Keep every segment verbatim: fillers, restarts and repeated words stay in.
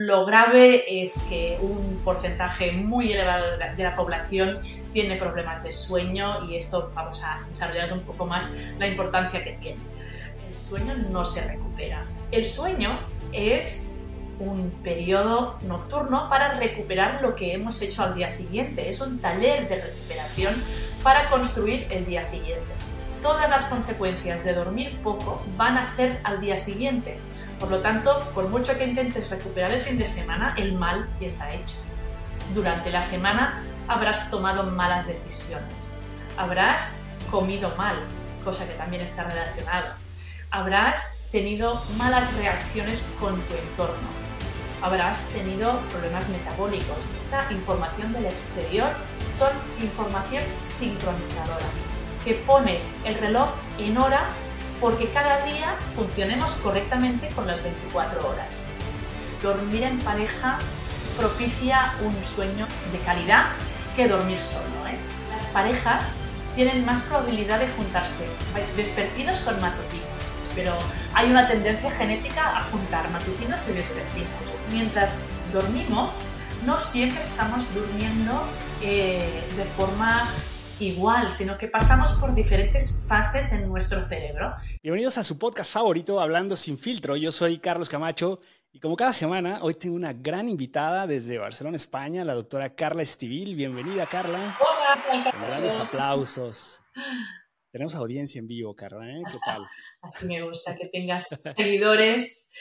Lo grave es que un porcentaje muy elevado de la población tiene problemas de sueño y esto vamos a desarrollar un poco más la importancia que tiene. El sueño no se recupera. El sueño es un periodo nocturno para recuperar lo que hemos hecho al día siguiente. Es un taller de recuperación para construir el día siguiente. Todas las consecuencias de dormir poco van a ser al día siguiente. Por lo tanto, por mucho que intentes recuperar el fin de semana, el mal ya está hecho. Durante la semana habrás tomado malas decisiones, habrás comido mal, cosa que también está relacionado, habrás tenido malas reacciones con tu entorno, habrás tenido problemas metabólicos. Esta información del exterior son información sincronizadora, que pone el reloj en hora porque cada día funcionemos correctamente con las veinticuatro horas. Dormir en pareja propicia un sueño de calidad que dormir solo, ¿eh? Las parejas tienen más probabilidad de juntarse vespertinos con matutinos, pero hay una tendencia genética a juntar matutinos y vespertinos. Mientras dormimos, no siempre estamos durmiendo eh, de forma igual, sino que pasamos por diferentes fases en nuestro cerebro. Bienvenidos a su podcast favorito, Hablando Sin Filtro. Yo soy Carlos Camacho y como cada semana, hoy tengo una gran invitada desde Barcelona, España, la doctora Carla Estivil. Bienvenida, Carla. Hola, con grandes aplausos. Tenemos audiencia en vivo, Carla, ¿eh? ¿Qué tal? Así me gusta, que tengas seguidores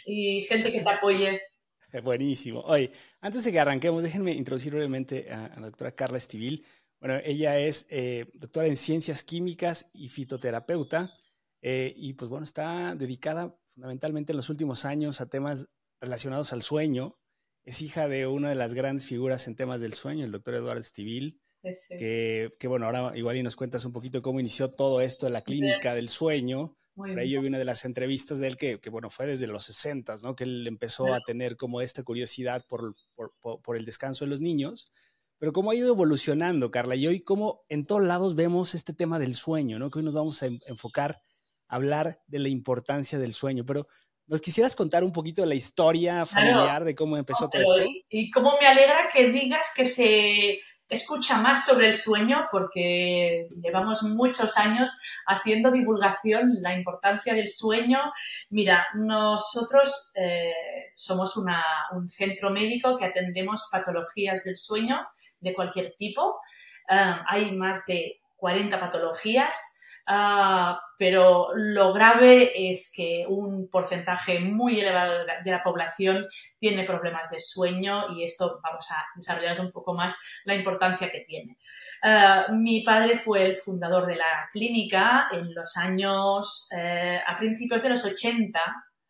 y gente que te apoye. Buenísimo. Oye, antes de que arranquemos, déjenme introducir brevemente a, a la doctora Carla Estivil. Bueno, ella es eh, doctora en Ciencias Químicas y fitoterapeuta eh, y pues bueno, está dedicada fundamentalmente en los últimos años a temas relacionados al sueño. Es hija de una de las grandes figuras en temas del sueño, el doctor Eduardo Estivil, Sí, sí. que, que bueno, ahora igual y nos cuentas un poquito cómo inició todo esto en la clínica del sueño. Muy Por ahí bien. yo vi una de las entrevistas de él que, que bueno, fue desde los sesentas, ¿no? Que él empezó a tener como esta curiosidad por, por, por, por el descanso de los niños. Pero cómo ha ido evolucionando, Carla, y hoy cómo en todos lados vemos este tema del sueño, ¿no? Que hoy nos vamos a enfocar a hablar de la importancia del sueño. Pero, ¿nos quisieras contar un poquito de la historia familiar, Claro. de cómo empezó No, todo pero, esto? y, y cómo me alegra que digas que se escucha más sobre el sueño, porque llevamos muchos años haciendo divulgación, la importancia del sueño. Mira, nosotros eh, somos una, un centro médico que atendemos patologías del sueño de cualquier tipo. Uh, hay más de cuarenta patologías. Uh, pero lo grave es que un porcentaje muy elevado de la población tiene problemas de sueño y esto vamos a desarrollar un poco más la importancia que tiene. Uh, mi padre fue el fundador de la clínica en los años, eh, a principios de los ochenta.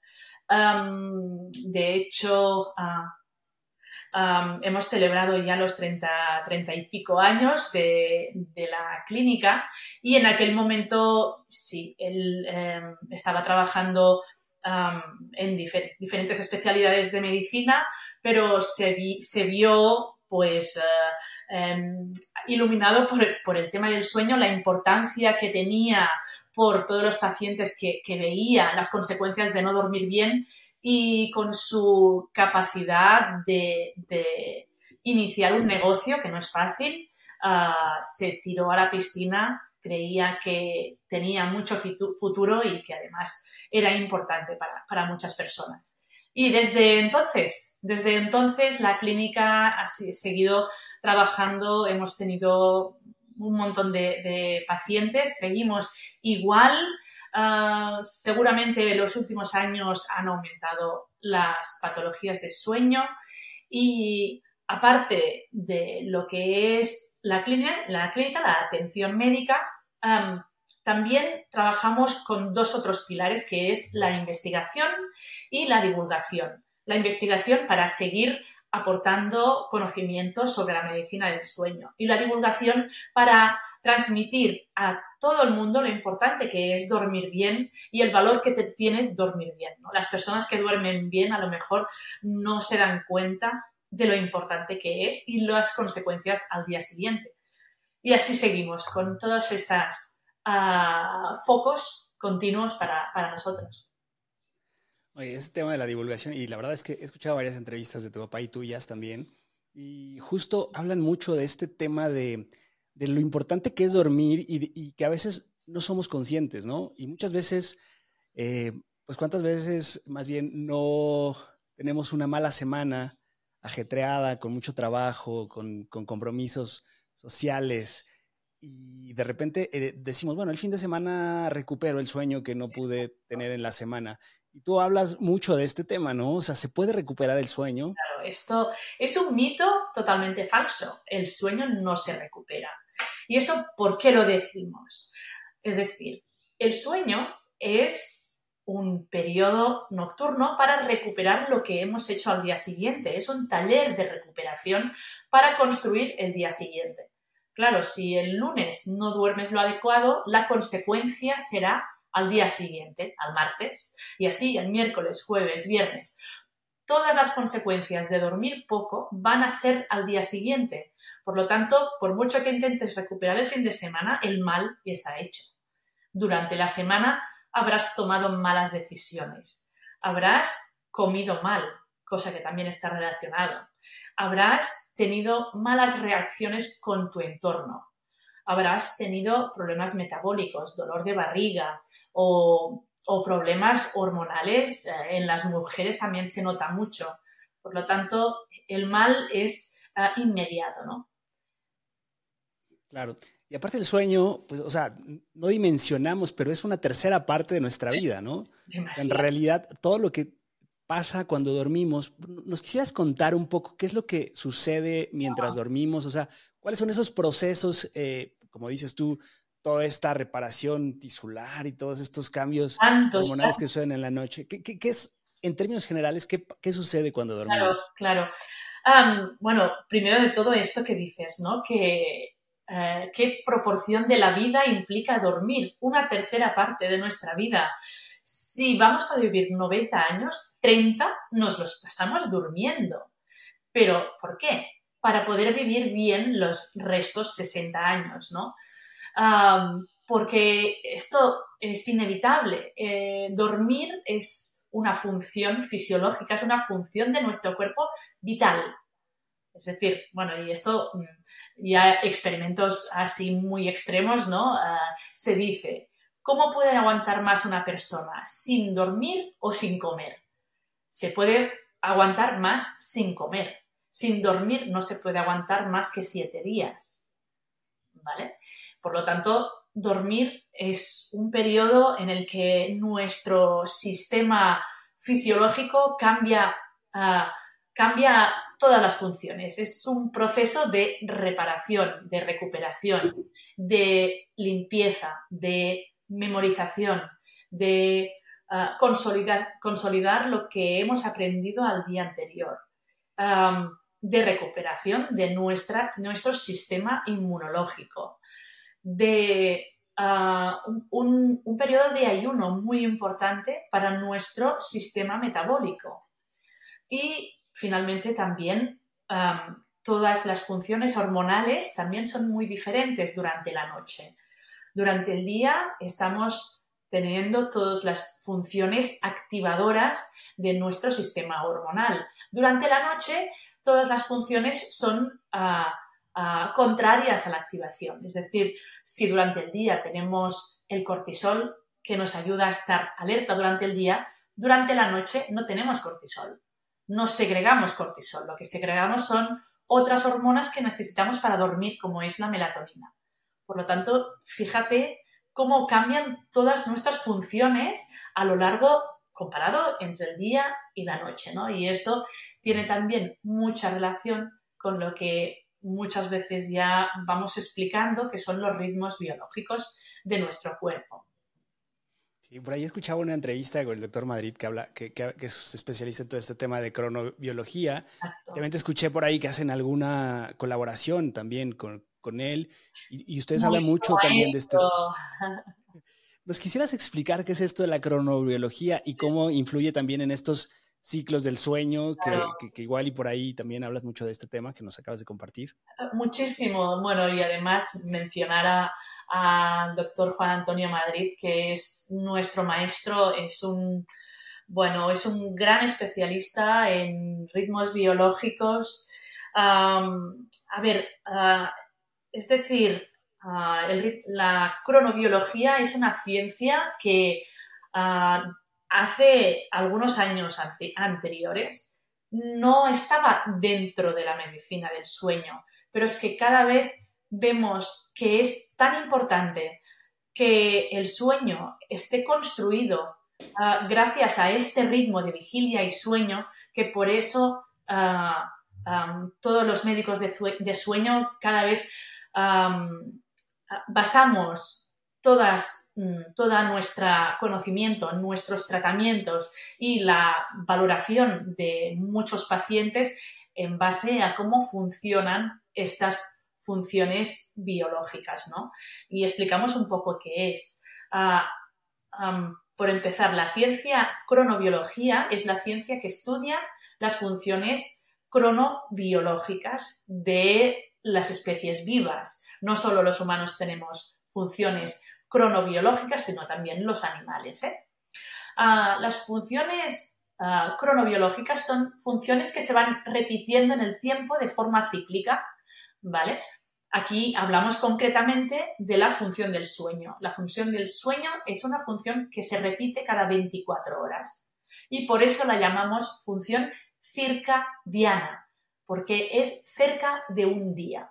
Um, de hecho, uh, Um, hemos celebrado ya los treinta, treinta y pico años de, de la clínica y en aquel momento sí, él eh, estaba trabajando um, en difer- diferentes especialidades de medicina, pero se, vi, se vio pues uh, um, iluminado por, por el tema del sueño, la importancia que tenía por todos los pacientes que, que veía las consecuencias de no dormir bien, y con su capacidad de, de iniciar un negocio, que no es fácil, uh, se tiró a la piscina, creía que tenía mucho futuro y que además era importante para, para muchas personas. Y desde entonces, desde entonces la clínica ha seguido trabajando, hemos tenido un montón de, de pacientes, seguimos igual. Uh, seguramente en los últimos años han aumentado las patologías de sueño y aparte de lo que es la clínica, la, clínica, la atención médica, um, también trabajamos con dos otros pilares, que es la investigación y la divulgación. La investigación para seguir aportando conocimientos sobre la medicina del sueño y la divulgación para transmitir a todo el mundo lo importante que es dormir bien y el valor que te tiene dormir bien, ¿no? Las personas que duermen bien a lo mejor no se dan cuenta de lo importante que es y las consecuencias al día siguiente. Y así seguimos con todos estos uh, focos continuos para, para nosotros. Oye, ese tema de la divulgación, y la verdad es que he escuchado varias entrevistas de tu papá y tuyas también, y justo hablan mucho de este tema de, de lo importante que es dormir y, de- y que a veces no somos conscientes, ¿no? Y muchas veces, eh, pues cuántas veces más bien no tenemos una mala semana ajetreada, con mucho trabajo, con, con compromisos sociales, y de repente eh, decimos, bueno, el fin de semana recupero el sueño que no pude tener en la semana. Y tú hablas mucho de este tema, ¿no? O sea, ¿se puede recuperar el sueño? Claro, esto es un mito totalmente falso. El sueño no se recupera. ¿Y eso por qué lo decimos? Es decir, el sueño es un periodo nocturno para recuperar lo que hemos hecho al día siguiente. Es un taller de recuperación para construir el día siguiente. Claro, si el lunes no duermes lo adecuado, la consecuencia será al día siguiente, al martes, y así el miércoles, jueves, viernes. Todas las consecuencias de dormir poco van a ser al día siguiente. Por lo tanto, por mucho que intentes recuperar el fin de semana, el mal ya está hecho. Durante la semana habrás tomado malas decisiones, habrás comido mal, cosa que también está relacionado, habrás tenido malas reacciones con tu entorno, habrás tenido problemas metabólicos, dolor de barriga o, o problemas hormonales. Eh, en las mujeres también se nota mucho. Por lo tanto, el mal es uh, inmediato, ¿no? Claro. Y aparte del sueño, pues, o sea, no dimensionamos, pero es una tercera parte de nuestra vida, ¿no? O sea, en Demasiado. realidad, todo lo que pasa cuando dormimos, ¿nos quisieras contar un poco qué es lo que sucede mientras dormimos? O sea, ¿cuáles son esos procesos, eh, como dices tú, toda esta reparación tisular y todos estos cambios Tantos, hormonales que suceden en la noche? ¿Qué, qué- qué es, en términos generales, qué, qué sucede cuando claro, dormimos? claro. Um, bueno, primero de todo esto que dices, ¿no? Que eh, qué proporción de la vida implica dormir, una tercera parte de nuestra vida. Si vamos a vivir noventa años, treinta nos los pasamos durmiendo. ¿Pero por qué? Para poder vivir bien los restos sesenta años, ¿no? Um, porque esto es inevitable. Eh, dormir es una función fisiológica, es una función de nuestro cuerpo vital. Es decir, bueno, y esto ya experimentos así muy extremos, ¿no? Uh, se dice, ¿cómo puede aguantar más una persona? ¿Sin dormir o sin comer? Se puede aguantar más sin comer. Sin dormir no se puede aguantar más que siete días, ¿vale? Por lo tanto, dormir es un periodo en el que nuestro sistema fisiológico cambia, uh, cambia todas las funciones. Es un proceso de reparación, de recuperación, de limpieza, de memorización, de uh, consolidar, consolidar lo que hemos aprendido al día anterior. Um, de recuperación de nuestra, nuestro sistema inmunológico, de uh, un, un periodo de ayuno muy importante para nuestro sistema metabólico. Y finalmente también um, todas las funciones hormonales también son muy diferentes durante la noche. Durante el día estamos teniendo todas las funciones activadoras de nuestro sistema hormonal. Durante la noche todas las funciones son uh, uh, contrarias a la activación. Es decir, si durante el día tenemos el cortisol que nos ayuda a estar alerta durante el día, durante la noche no tenemos cortisol. No segregamos cortisol. Lo que segregamos son otras hormonas que necesitamos para dormir, como es la melatonina. Por lo tanto, fíjate cómo cambian todas nuestras funciones a lo largo, comparado entre el día y la noche, ¿no? Y esto tiene también mucha relación con lo que muchas veces ya vamos explicando, que son los ritmos biológicos de nuestro cuerpo. Sí, por ahí escuchaba una entrevista con el doctor Madrid que habla, que, que, que es especialista en todo este tema de cronobiología. Exacto. También te escuché por ahí que hacen alguna colaboración también con, con él y, y ustedes hablan Nuestro mucho también de este. maestro. ¿Nos quisieras explicar qué es esto de la cronobiología y cómo influye también en estos ciclos del sueño, Claro, que, que, que igual y por ahí también hablas mucho de este tema que nos acabas de compartir? muchísimo. Bueno, y además mencionar al doctor Juan Antonio Madrid, que es nuestro maestro, es un bueno, es un gran especialista en ritmos biológicos. Um, a ver, uh, es decir, uh, el, la cronobiología es una ciencia que uh, hace algunos años ante, anteriores no estaba dentro de la medicina del sueño, pero es que cada vez vemos que es tan importante que el sueño esté construido uh, gracias a este ritmo de vigilia y sueño, que por eso uh, um, todos los médicos de, de sueño cada vez um, basamos todas, todo nuestro conocimiento, nuestros tratamientos y la valoración de muchos pacientes en base a cómo funcionan estas funciones biológicas, ¿no? Y explicamos un poco qué es. Uh, um, por empezar, la ciencia cronobiología es la ciencia que estudia las funciones cronobiológicas de las especies vivas. No solo los humanos tenemos funciones cronobiológicas, sino también los animales, ¿eh? Uh, las funciones uh, cronobiológicas son funciones que se van repitiendo en el tiempo de forma cíclica, ¿vale? Aquí hablamos concretamente de la función del sueño. La función del sueño es una función que se repite cada veinticuatro horas y por eso la llamamos función circadiana, porque es cerca de un día.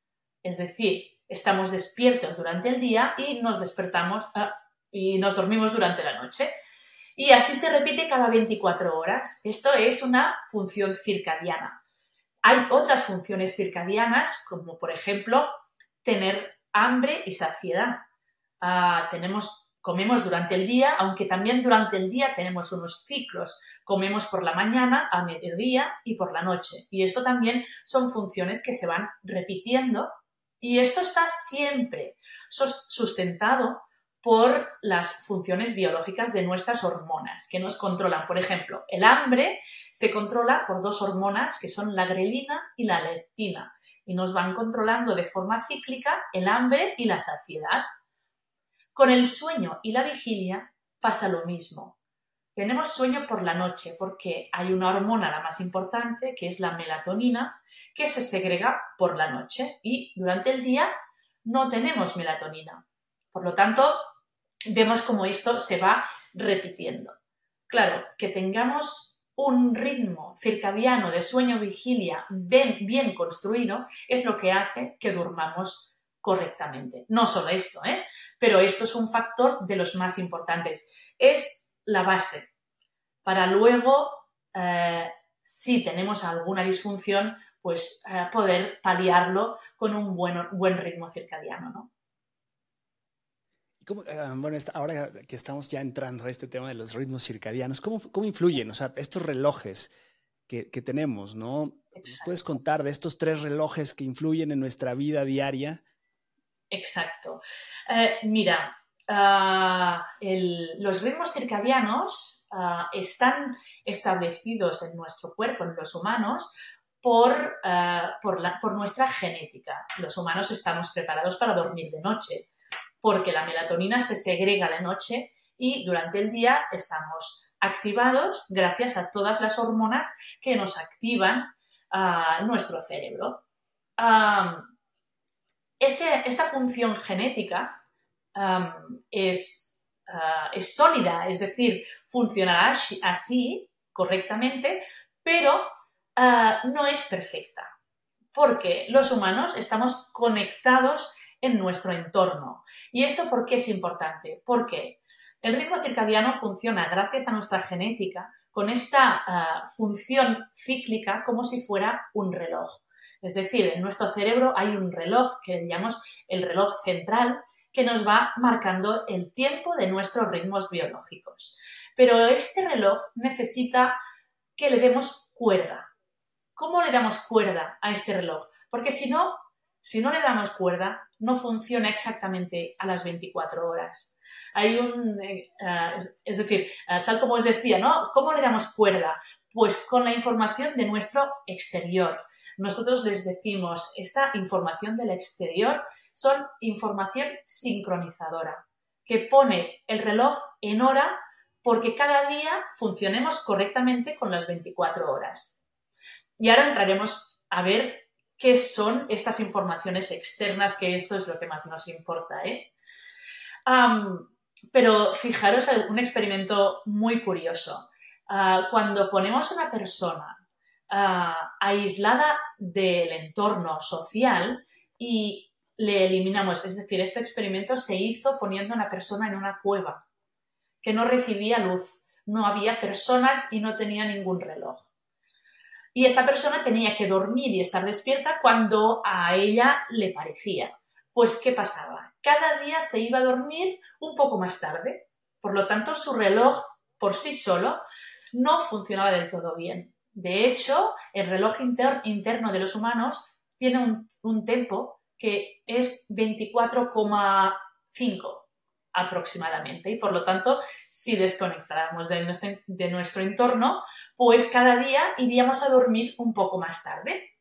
Es decir, estamos despiertos durante el día y nos despertamos uh, y nos dormimos durante la noche. Y así se repite cada veinticuatro horas. Esto es una función circadiana. Hay otras funciones circadianas, como por ejemplo tener hambre y saciedad. Uh, tenemos, comemos durante el día, aunque también durante el día tenemos unos ciclos. Comemos por la mañana, a mediodía y por la noche. Y esto también son funciones que se van repitiendo y esto está siempre sustentado por las funciones biológicas de nuestras hormonas que nos controlan. Por ejemplo, el hambre se controla por dos hormonas que son la grelina y la leptina y nos van controlando de forma cíclica el hambre y la saciedad. Con el sueño y la vigilia pasa lo mismo. Tenemos sueño por la noche porque hay una hormona, la más importante, que es la melatonina, que se segrega por la noche y durante el día no tenemos melatonina. Por lo tanto, vemos cómo esto se va repitiendo. Claro, que tengamos un ritmo circadiano de sueño-vigilia bien, bien construido es lo que hace que durmamos correctamente. No solo esto, ¿eh? Pero esto es un factor de los más importantes. Es la base para luego, eh, si tenemos alguna disfunción, pues eh, poder paliarlo con un buen, buen ritmo circadiano, ¿no? ¿Cómo, uh, bueno, esta, ahora que estamos ya entrando a este tema de los ritmos circadianos, ¿cómo, cómo influyen? O sea, estos relojes que, que tenemos, ¿no? Exacto. ¿Puedes contar de estos tres relojes que influyen en nuestra vida diaria? Exacto. Eh, mira, uh, el, los ritmos circadianos uh, están establecidos en nuestro cuerpo, en los humanos, por, uh, por, la, por nuestra genética. Los humanos estamos preparados para dormir de noche, porque la melatonina se segrega de noche y durante el día estamos activados gracias a todas las hormonas que nos activan uh, nuestro cerebro. Um, este, esta función genética um, es, uh, es sólida, es decir, funcionará así, así correctamente, pero uh, no es perfecta, porque los humanos estamos conectados en nuestro entorno. ¿Y esto por qué es importante? Porque el ritmo circadiano funciona gracias a nuestra genética con esta uh, función cíclica como si fuera un reloj. Es decir, en nuestro cerebro hay un reloj que llamamos el reloj central que nos va marcando el tiempo de nuestros ritmos biológicos. Pero este reloj necesita que le demos cuerda. ¿Cómo le damos cuerda a este reloj? Porque si no, si no le damos cuerda, no funciona exactamente a las veinticuatro horas. Hay un, uh, es, es decir, uh, tal como os decía, ¿no? ¿Cómo le damos cuerda? Pues con la información de nuestro exterior. Nosotros les decimos, esta información del exterior son información sincronizadora, que pone el reloj en hora porque cada día funcionemos correctamente con las veinticuatro horas. Y ahora entraremos a ver qué son estas informaciones externas, que esto es lo que más nos importa, ¿eh? Um, pero fijaros un experimento muy curioso. Uh, cuando ponemos a una persona uh, aislada del entorno social y le eliminamos, es decir, este experimento se hizo poniendo a una persona en una cueva que no recibía luz, no había personas y no tenía ningún reloj. Y esta persona tenía que dormir y estar despierta cuando a ella le parecía. Pues, ¿qué pasaba? Cada día se iba a dormir un poco más tarde. Por lo tanto, su reloj por sí solo no funcionaba del todo bien. De hecho, el reloj inter- interno de los humanos tiene un, un tempo que es veinticuatro coma cinco aproximadamente. Y por lo tanto, si desconectáramos de nuestro, de nuestro entorno, pues cada día iríamos a dormir un poco más tarde.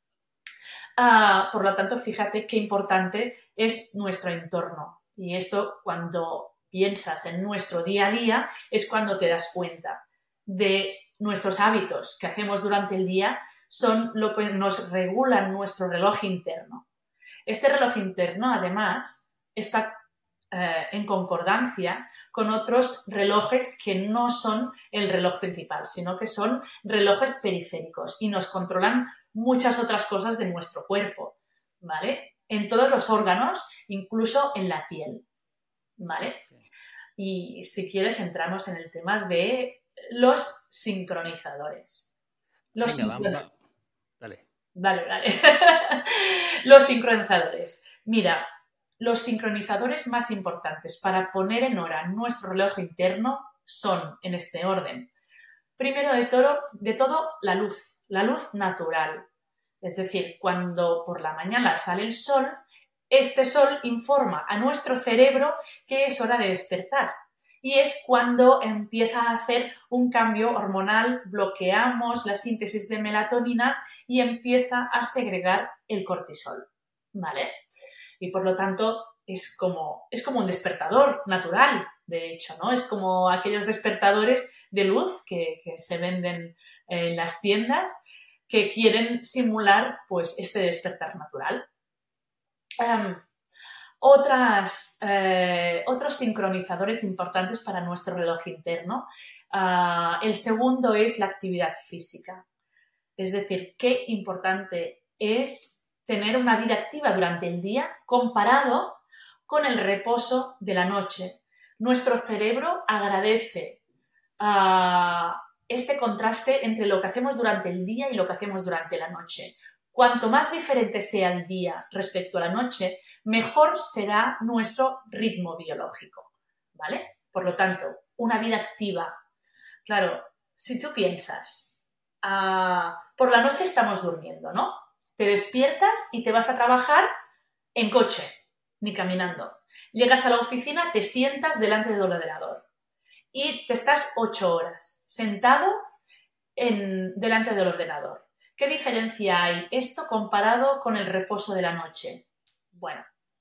Uh, por lo tanto, fíjate qué importante es nuestro entorno. Y esto, cuando piensas en nuestro día a día, es cuando te das cuenta de nuestros hábitos que hacemos durante el día son lo que nos regulan nuestro reloj interno. Este reloj interno, además, está eh, en concordancia con otros relojes que no son el reloj principal, sino que son relojes periféricos y nos controlan muchas otras cosas de nuestro cuerpo, ¿vale? En todos los órganos, incluso en la piel, ¿vale? Y si quieres entramos en el tema de los sincronizadores. Los Venga, sincron... vamos. Dale. Dale, dale. Los sincronizadores. Mira, los sincronizadores más importantes para poner en hora nuestro reloj interno son, en este orden, primero de todo, de todo la luz, la luz natural. Es decir, cuando por la mañana sale el sol, este sol informa a nuestro cerebro que es hora de despertar. Y es cuando empieza a hacer un cambio hormonal, bloqueamos la síntesis de melatonina y empieza a segregar el cortisol, ¿vale? Y por lo tanto es como, es como un despertador natural, de hecho, ¿no? Es como aquellos despertadores de luz que, que se venden en las tiendas que quieren simular, pues, este despertar natural. Um, otras, eh, otros sincronizadores importantes para nuestro reloj interno. Uh, el segundo es la actividad física. Es decir, qué importante es tener una vida activa durante el día comparado con el reposo de la noche. Nuestro cerebro agradece uh, este contraste entre lo que hacemos durante el día y lo que hacemos durante la noche. Cuanto más diferente sea el día respecto a la noche, mejor será nuestro ritmo biológico, ¿vale? Por lo tanto, una vida activa. Claro, si tú piensas, uh, por la noche estamos durmiendo, ¿no? Te despiertas y te vas a trabajar en coche, ni caminando. Llegas a la oficina, te sientas delante del ordenador y te estás ocho horas sentado en, delante del ordenador. ¿Qué diferencia hay esto comparado con el reposo de la noche? Bueno,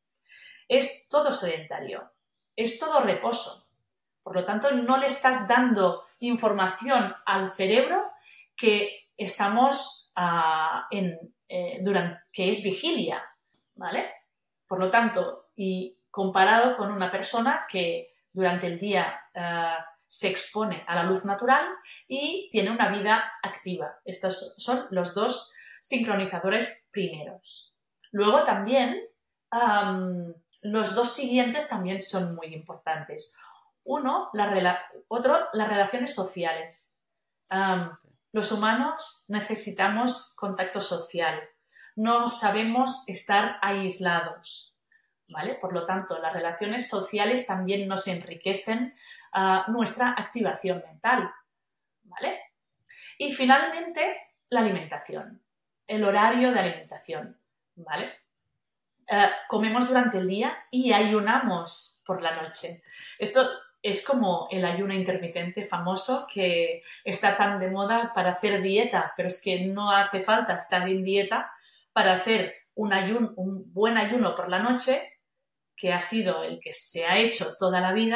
es todo sedentario, es todo reposo. Por lo tanto, no le estás dando información al cerebro que estamos uh, en, eh, durante, que es vigilia, ¿vale? Por lo tanto, y comparado con una persona que durante el día uh, se expone a la luz natural y tiene una vida activa. Estos son los dos sincronizadores primeros. Luego también, um, los dos siguientes también son muy importantes. Uno, la rela- otro, las relaciones sociales. Um, los humanos necesitamos contacto social. No sabemos estar aislados, ¿vale? Por lo tanto, las relaciones sociales también nos enriquecen uh, nuestra activación mental, ¿vale? Y finalmente, la alimentación, el horario de alimentación, ¿vale? Uh, comemos durante el día y ayunamos por la noche. Esto es como el ayuno intermitente famoso que está tan de moda para hacer dieta, pero es que no hace falta estar en dieta para hacer un, ayuno, un buen ayuno por la noche, que ha sido el que se ha hecho toda la vida,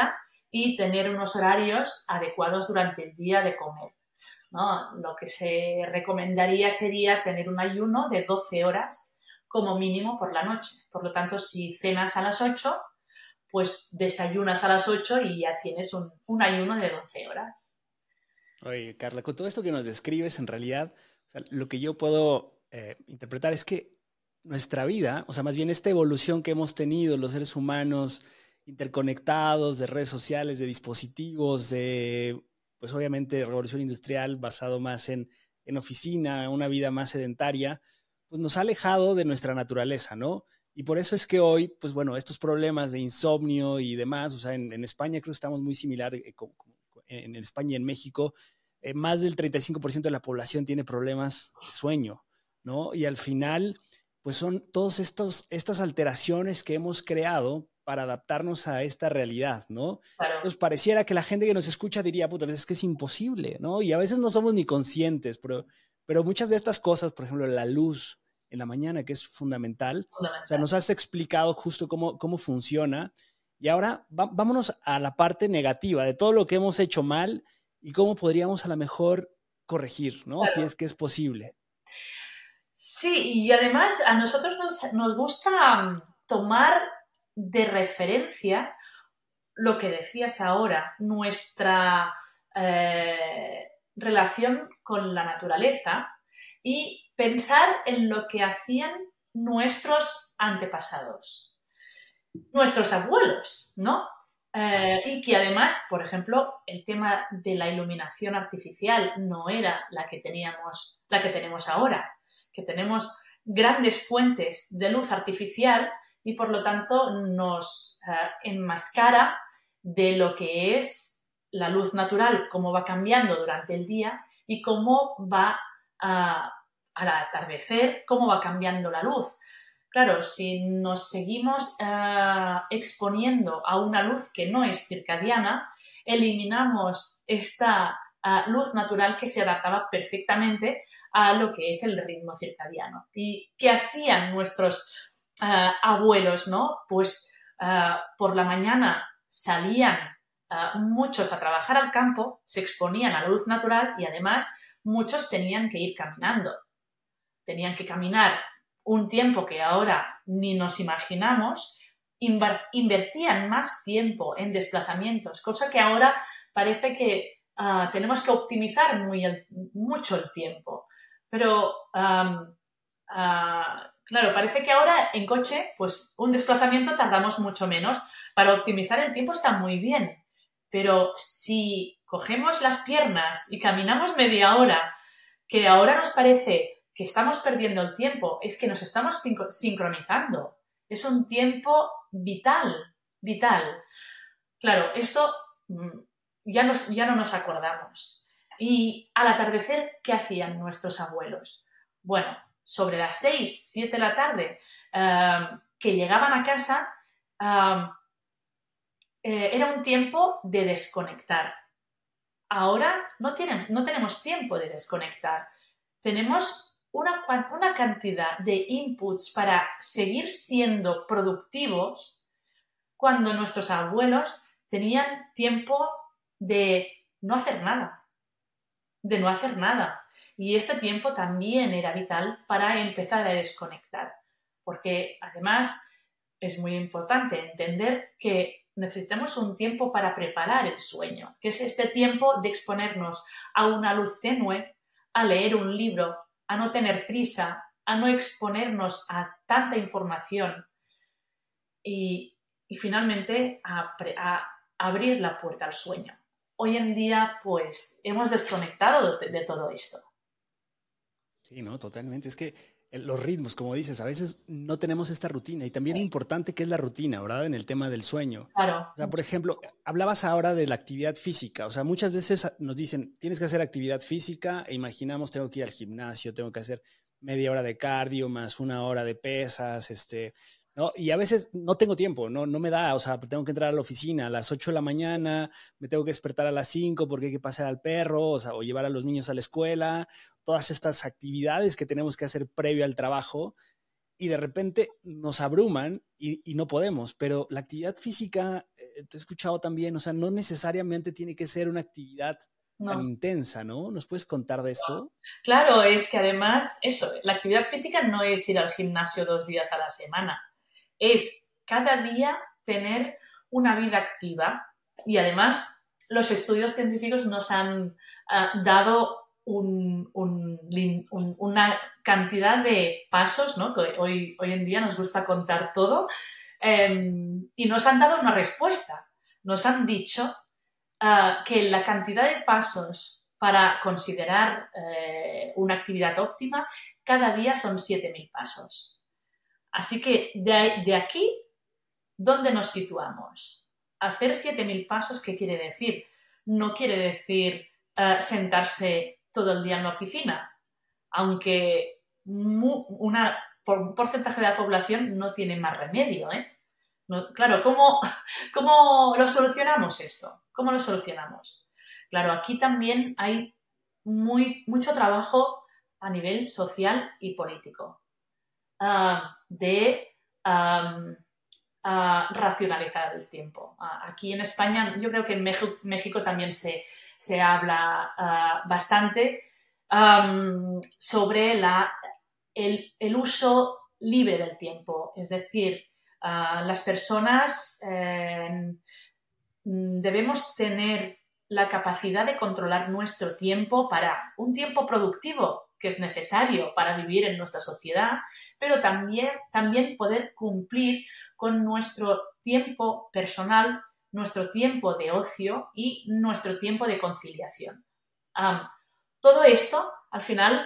y tener unos horarios adecuados durante el día de comer, ¿no? Lo que se recomendaría sería tener un ayuno de doce horas como mínimo por la noche. Por lo tanto, si cenas a las ocho, pues desayunas a las ocho y ya tienes un, un ayuno de doce horas. Oye, Carla, con todo esto que nos describes, en realidad, o sea, lo que yo puedo eh, interpretar es que nuestra vida, o sea, más bien esta evolución que hemos tenido los seres humanos interconectados de redes sociales, de dispositivos, de, pues obviamente, revolución industrial basado más en, en oficina, una vida más sedentaria, pues nos ha alejado de nuestra naturaleza, ¿no? Y por eso es que hoy, pues bueno, estos problemas de insomnio y demás, o sea, en, en España creo que estamos muy similar eh, con, con, en España y en México, eh, más del treinta y cinco por ciento de la población tiene problemas de sueño, ¿no? Y al final, pues son todas estas alteraciones que hemos creado para adaptarnos a esta realidad, ¿no? Claro. Entonces pareciera que la gente que nos escucha diría, puta, es que es imposible, ¿no? Y a veces no somos ni conscientes, pero, pero muchas de estas cosas, por ejemplo, la luz en la mañana, que es fundamental, fundamental. O sea, nos has explicado justo cómo, cómo funciona. Y ahora va, vámonos a la parte negativa de todo lo que hemos hecho mal y cómo podríamos a lo mejor corregir, ¿no? Claro. Si es que es posible. Sí, y además a nosotros nos, nos gusta tomar de referencia lo que decías ahora, nuestra eh, relación con la naturaleza y pensar en lo que hacían nuestros antepasados, nuestros abuelos, ¿no? Eh, y que además, por ejemplo, el tema de la iluminación artificial no era la que teníamos, la que tenemos ahora, que tenemos grandes fuentes de luz artificial y por lo tanto nos eh, enmascara de lo que es la luz natural, cómo va cambiando durante el día y cómo va uh, al atardecer, cómo va cambiando la luz. Claro, si nos seguimos uh, exponiendo a una luz que no es circadiana, eliminamos esta uh, luz natural que se adaptaba perfectamente a lo que es el ritmo circadiano. ¿Y qué hacían nuestros uh, abuelos, no? Pues uh, por la mañana salían uh, muchos a trabajar al campo, se exponían a la luz natural y además muchos tenían que ir caminando. Tenían que caminar un tiempo que ahora ni nos imaginamos, invertían más tiempo en desplazamientos, cosa que ahora parece que uh, tenemos que optimizar muy el, mucho el tiempo. Pero, um, uh, claro, parece que ahora en coche, pues un desplazamiento tardamos mucho menos. Para optimizar el tiempo está muy bien, pero si cogemos las piernas y caminamos media hora, que ahora nos parece que estamos perdiendo el tiempo, es que nos estamos sincronizando. Es un tiempo vital, vital. Claro, esto ya, nos, ya no nos acordamos. Y al atardecer, ¿qué hacían nuestros abuelos? Bueno, sobre las seis, siete de la tarde, eh, que llegaban a casa, eh, eh, era un tiempo de desconectar. Ahora no, tienen, no tenemos tiempo de desconectar. Tenemos Una, una cantidad de inputs para seguir siendo productivos cuando nuestros abuelos tenían tiempo de no hacer nada, de no hacer nada. Y este tiempo también era vital para empezar a desconectar, porque además es muy importante entender que necesitamos un tiempo para preparar el sueño, que es este tiempo de exponernos a una luz tenue, a leer un libro, a no tener prisa, a no exponernos a tanta información y, y finalmente a, a abrir la puerta al sueño. Hoy en día, pues, hemos desconectado de, de todo esto. Sí, no, totalmente. Es que los ritmos, como dices, a veces no tenemos esta rutina y también sí. Importante que es la rutina, ¿verdad? En el tema del sueño. Claro. O sea, por ejemplo, hablabas ahora de la actividad física. O sea, muchas veces nos dicen, tienes que hacer actividad física e imaginamos, tengo que ir al gimnasio, tengo que hacer media hora de cardio más una hora de pesas, este, ¿no? Y a veces no tengo tiempo, no, no me da, o sea, tengo que entrar a la oficina a las ocho de la mañana, me tengo que despertar a las cinco porque hay que pasar al perro, o sea, o llevar a los niños a la escuela, todas estas actividades que tenemos que hacer previo al trabajo y de repente nos abruman y, y no podemos, pero la actividad física, eh, te he escuchado también, o sea, no necesariamente tiene que ser una actividad tan No. intensa, ¿no? ¿Nos puedes contar de esto? Claro, es que además, eso, la actividad física no es ir al gimnasio dos días a la semana, es cada día tener una vida activa y además los estudios científicos nos han uh, dado un, un, un, una cantidad de pasos, ¿no? Que hoy, hoy en día nos gusta contar todo, eh, y nos han dado una respuesta. Nos han dicho uh, que la cantidad de pasos para considerar eh, una actividad óptima cada día son siete mil pasos. Así que de, de aquí, ¿dónde nos situamos? Hacer siete mil pasos, ¿qué quiere decir? No quiere decir uh, sentarse todo el día en la oficina, aunque mu, una, por un porcentaje de la población no tiene más remedio, ¿eh? No, claro, ¿cómo, ¿cómo lo solucionamos esto? ¿Cómo lo solucionamos? Claro, aquí también hay muy, mucho trabajo a nivel social y político uh, de um, uh, racionalizar el tiempo. Uh, aquí en España, yo creo que en México, México también se, se habla uh, bastante um, sobre la, el, el uso libre del tiempo, es decir, Uh, las personas eh, debemos tener la capacidad de controlar nuestro tiempo para un tiempo productivo que es necesario para vivir en nuestra sociedad, pero también, también poder cumplir con nuestro tiempo personal, nuestro tiempo de ocio y nuestro tiempo de conciliación. Um, todo esto, al final,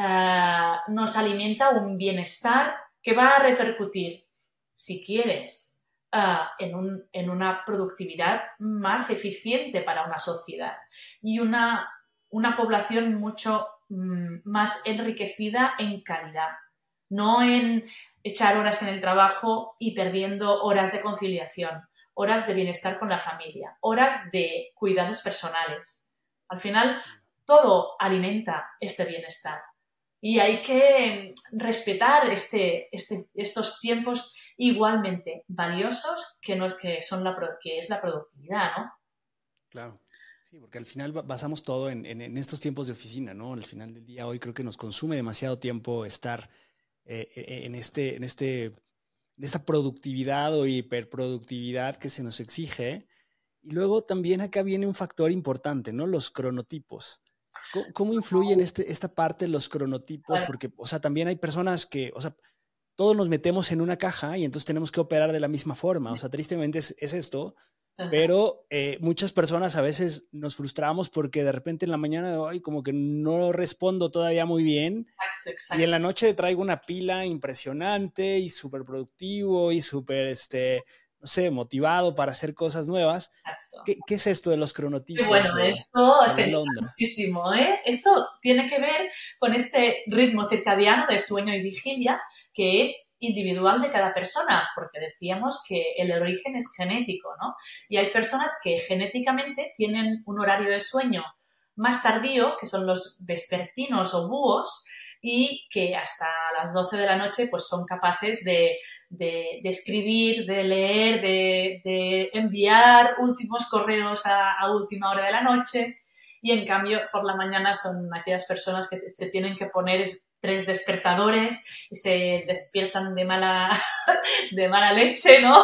uh, nos alimenta un bienestar que va a repercutir, si quieres, uh, en, un, en una productividad más eficiente para una sociedad y una, una población mucho mm, más enriquecida en calidad, no en echar horas en el trabajo y perdiendo horas de conciliación, horas de bienestar con la familia, horas de cuidados personales. Al final, todo alimenta este bienestar y hay que respetar este, este, estos tiempos igualmente valiosos que, no, que, son la, que es la productividad, ¿no? Claro. Sí, porque al final basamos todo en, en, en estos tiempos de oficina, ¿no? Al final del día hoy creo que nos consume demasiado tiempo estar eh, en, este, en, este, en esta productividad o hiperproductividad que se nos exige. Y luego también acá viene un factor importante, ¿no? Los cronotipos. ¿Cómo, cómo influyen este, esta parte los cronotipos? Bueno, Porque, o sea, también hay personas que, o sea, todos nos metemos en una caja y entonces tenemos que operar de la misma forma. O sea, tristemente es, es esto, pero eh, muchas personas a veces nos frustramos porque de repente en la mañana, ay, como que no respondo todavía muy bien. exacto, Y en exacto. la noche traigo una pila impresionante y súper productivo y súper, este, no sé, motivado para hacer cosas nuevas. exacto. ¿Qué, qué es esto de los Y bueno, cronotipos de, esto de se la nota Alondra? muchísimo, ¿eh? Esto tiene que ver con este ritmo circadiano de sueño y vigilia que es individual de cada persona, porque decíamos que el origen es genético, ¿no? Y hay personas que genéticamente tienen un horario de sueño más tardío, que son los vespertinos o búhos, y que hasta las doce de la noche pues son capaces de, de, de escribir, de leer, de, de enviar últimos correos a, a última hora de la noche, y en cambio por la mañana son aquellas personas que se tienen que poner tres despertadores y se despiertan de mala, de mala leche, ¿no?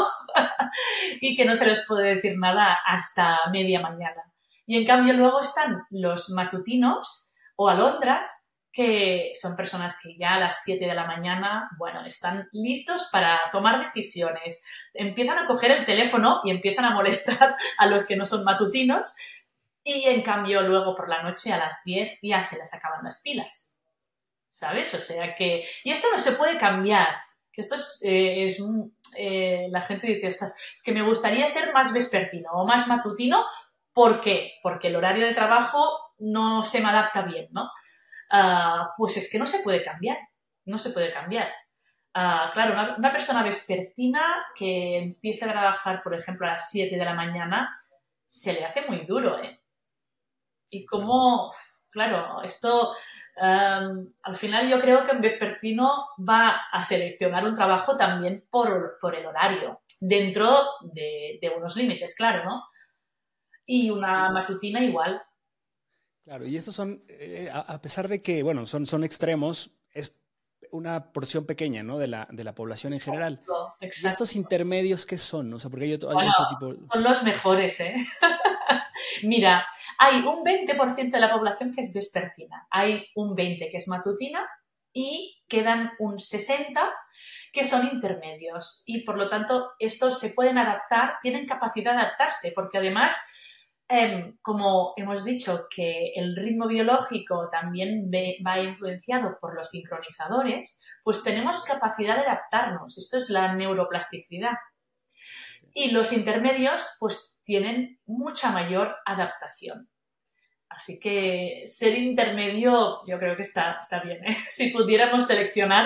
Y que no se les puede decir nada hasta media mañana. Y en cambio luego están los matutinos o alondras, que son personas que ya a las siete de la mañana, bueno, están listos para tomar decisiones. Empiezan a coger el teléfono y empiezan a molestar a los que no son matutinos, y en cambio luego por la noche a las diez ya se les acaban las pilas, ¿sabes? O sea que... Y esto no se puede cambiar. Que esto es... Eh, es eh, la gente dice, es que me gustaría ser más vespertino o más matutino. ¿Por qué? Porque el horario de trabajo no se me adapta bien, ¿no? Uh, pues es que no se puede cambiar, no se puede cambiar. Uh, claro, una, una persona vespertina que empieza a trabajar, por ejemplo, a las siete de la mañana, se le hace muy duro, ¿eh? Y Sí, claro. como, claro, esto Um, al final yo creo que un vespertino va a seleccionar un trabajo también por, por el horario, dentro de, de unos límites, claro, ¿no? Y una Sí, matutina igual. claro. Y estos son, eh, a, a pesar de que, bueno, son, son extremos, es una porción pequeña, ¿no? De la, de la población en general. Exacto, ¿Y estos exacto. intermedios qué son? O sea, porque hay otro, hay Bueno, otro tipo. son los mejores, ¿eh? Mira, hay un veinte por ciento de la población que es vespertina, hay un veinte por ciento que es matutina y quedan un sesenta por ciento que son intermedios. Y por lo tanto, estos se pueden adaptar, tienen capacidad de adaptarse, porque además, eh, como hemos dicho, que el ritmo biológico también ve, va influenciado por los sincronizadores, pues tenemos capacidad de adaptarnos. Esto es la neuroplasticidad. Y los intermedios pues tienen mucha mayor adaptación. Así que ser intermedio yo creo que está, está bien, ¿eh? Si pudiéramos seleccionar.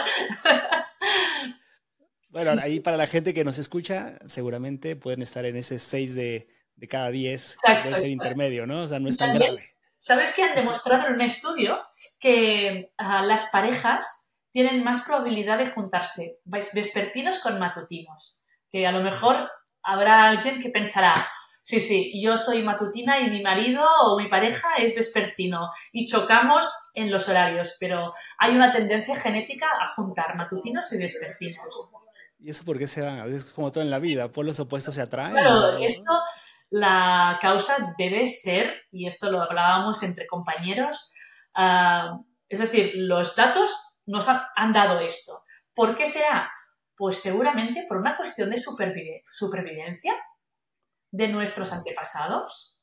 Bueno, Sí, ahí sí, para la gente que nos escucha, seguramente pueden estar en ese seis de, de cada diez que puede exacto, ser exacto. intermedio, ¿no? O sea, no Y es tan también, grave. ¿sabes que han demostrado en un estudio que uh, las parejas tienen más probabilidad de juntarse vespertinos con matutinos? Que a lo mejor habrá alguien que pensará, sí, sí, yo soy matutina y mi marido o mi pareja es vespertino y chocamos en los horarios, pero hay una tendencia genética a juntar matutinos y vespertinos. ¿Y eso por qué se da? Es como todo en la vida, ¿polos opuestos se atraen o...? Claro, o- esto, la causa debe ser, y esto lo hablábamos entre compañeros, uh, es decir, los datos nos han, han dado esto. ¿Por qué será? Pues seguramente por una cuestión de supervive, supervivencia de nuestros antepasados.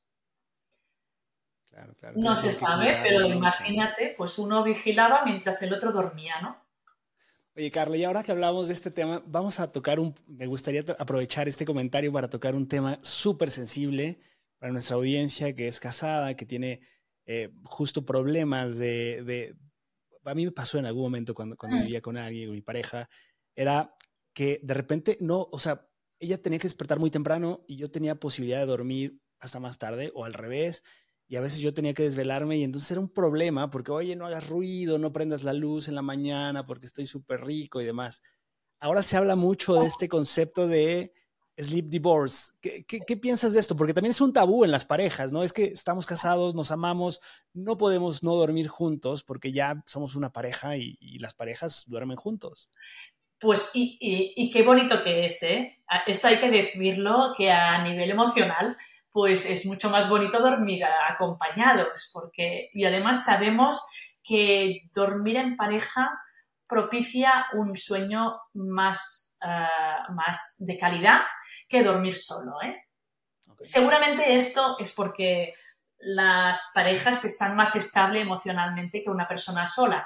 Claro, claro, que No uno se tiene que sabe, cuidar en pero la noche, ¿no? imagínate, pues uno vigilaba mientras el otro dormía, ¿no? Oye, Carla, y ahora que hablamos de este tema, vamos a tocar un, me gustaría to- aprovechar este comentario para tocar un tema súper sensible para nuestra audiencia que es casada, que tiene eh, justo problemas de, de- a mí me pasó en algún momento cuando, cuando Mm, vivía con alguien, con mi pareja, era que de repente no, o sea, ella tenía que despertar muy temprano y yo tenía posibilidad de dormir hasta más tarde o al revés. Y a veces yo tenía que desvelarme y entonces era un problema porque, oye, no hagas ruido, no prendas la luz en la mañana porque estoy súper rico y demás. Ahora se habla mucho de este concepto de sleep divorce. ¿Qué, qué, qué piensas de esto? Porque también es un tabú en las parejas, ¿no? Es que estamos casados, nos amamos, no podemos no dormir juntos porque ya somos una pareja y, y las parejas duermen juntos. Pues, y, y, y, qué bonito que es, ¿eh? Esto hay que decirlo, que a nivel emocional, pues es mucho más bonito dormir acompañados, porque, y además sabemos que dormir en pareja propicia un sueño más, uh, más de calidad que dormir solo, ¿eh? Okay. Seguramente esto es porque las parejas están más estables emocionalmente que una persona sola.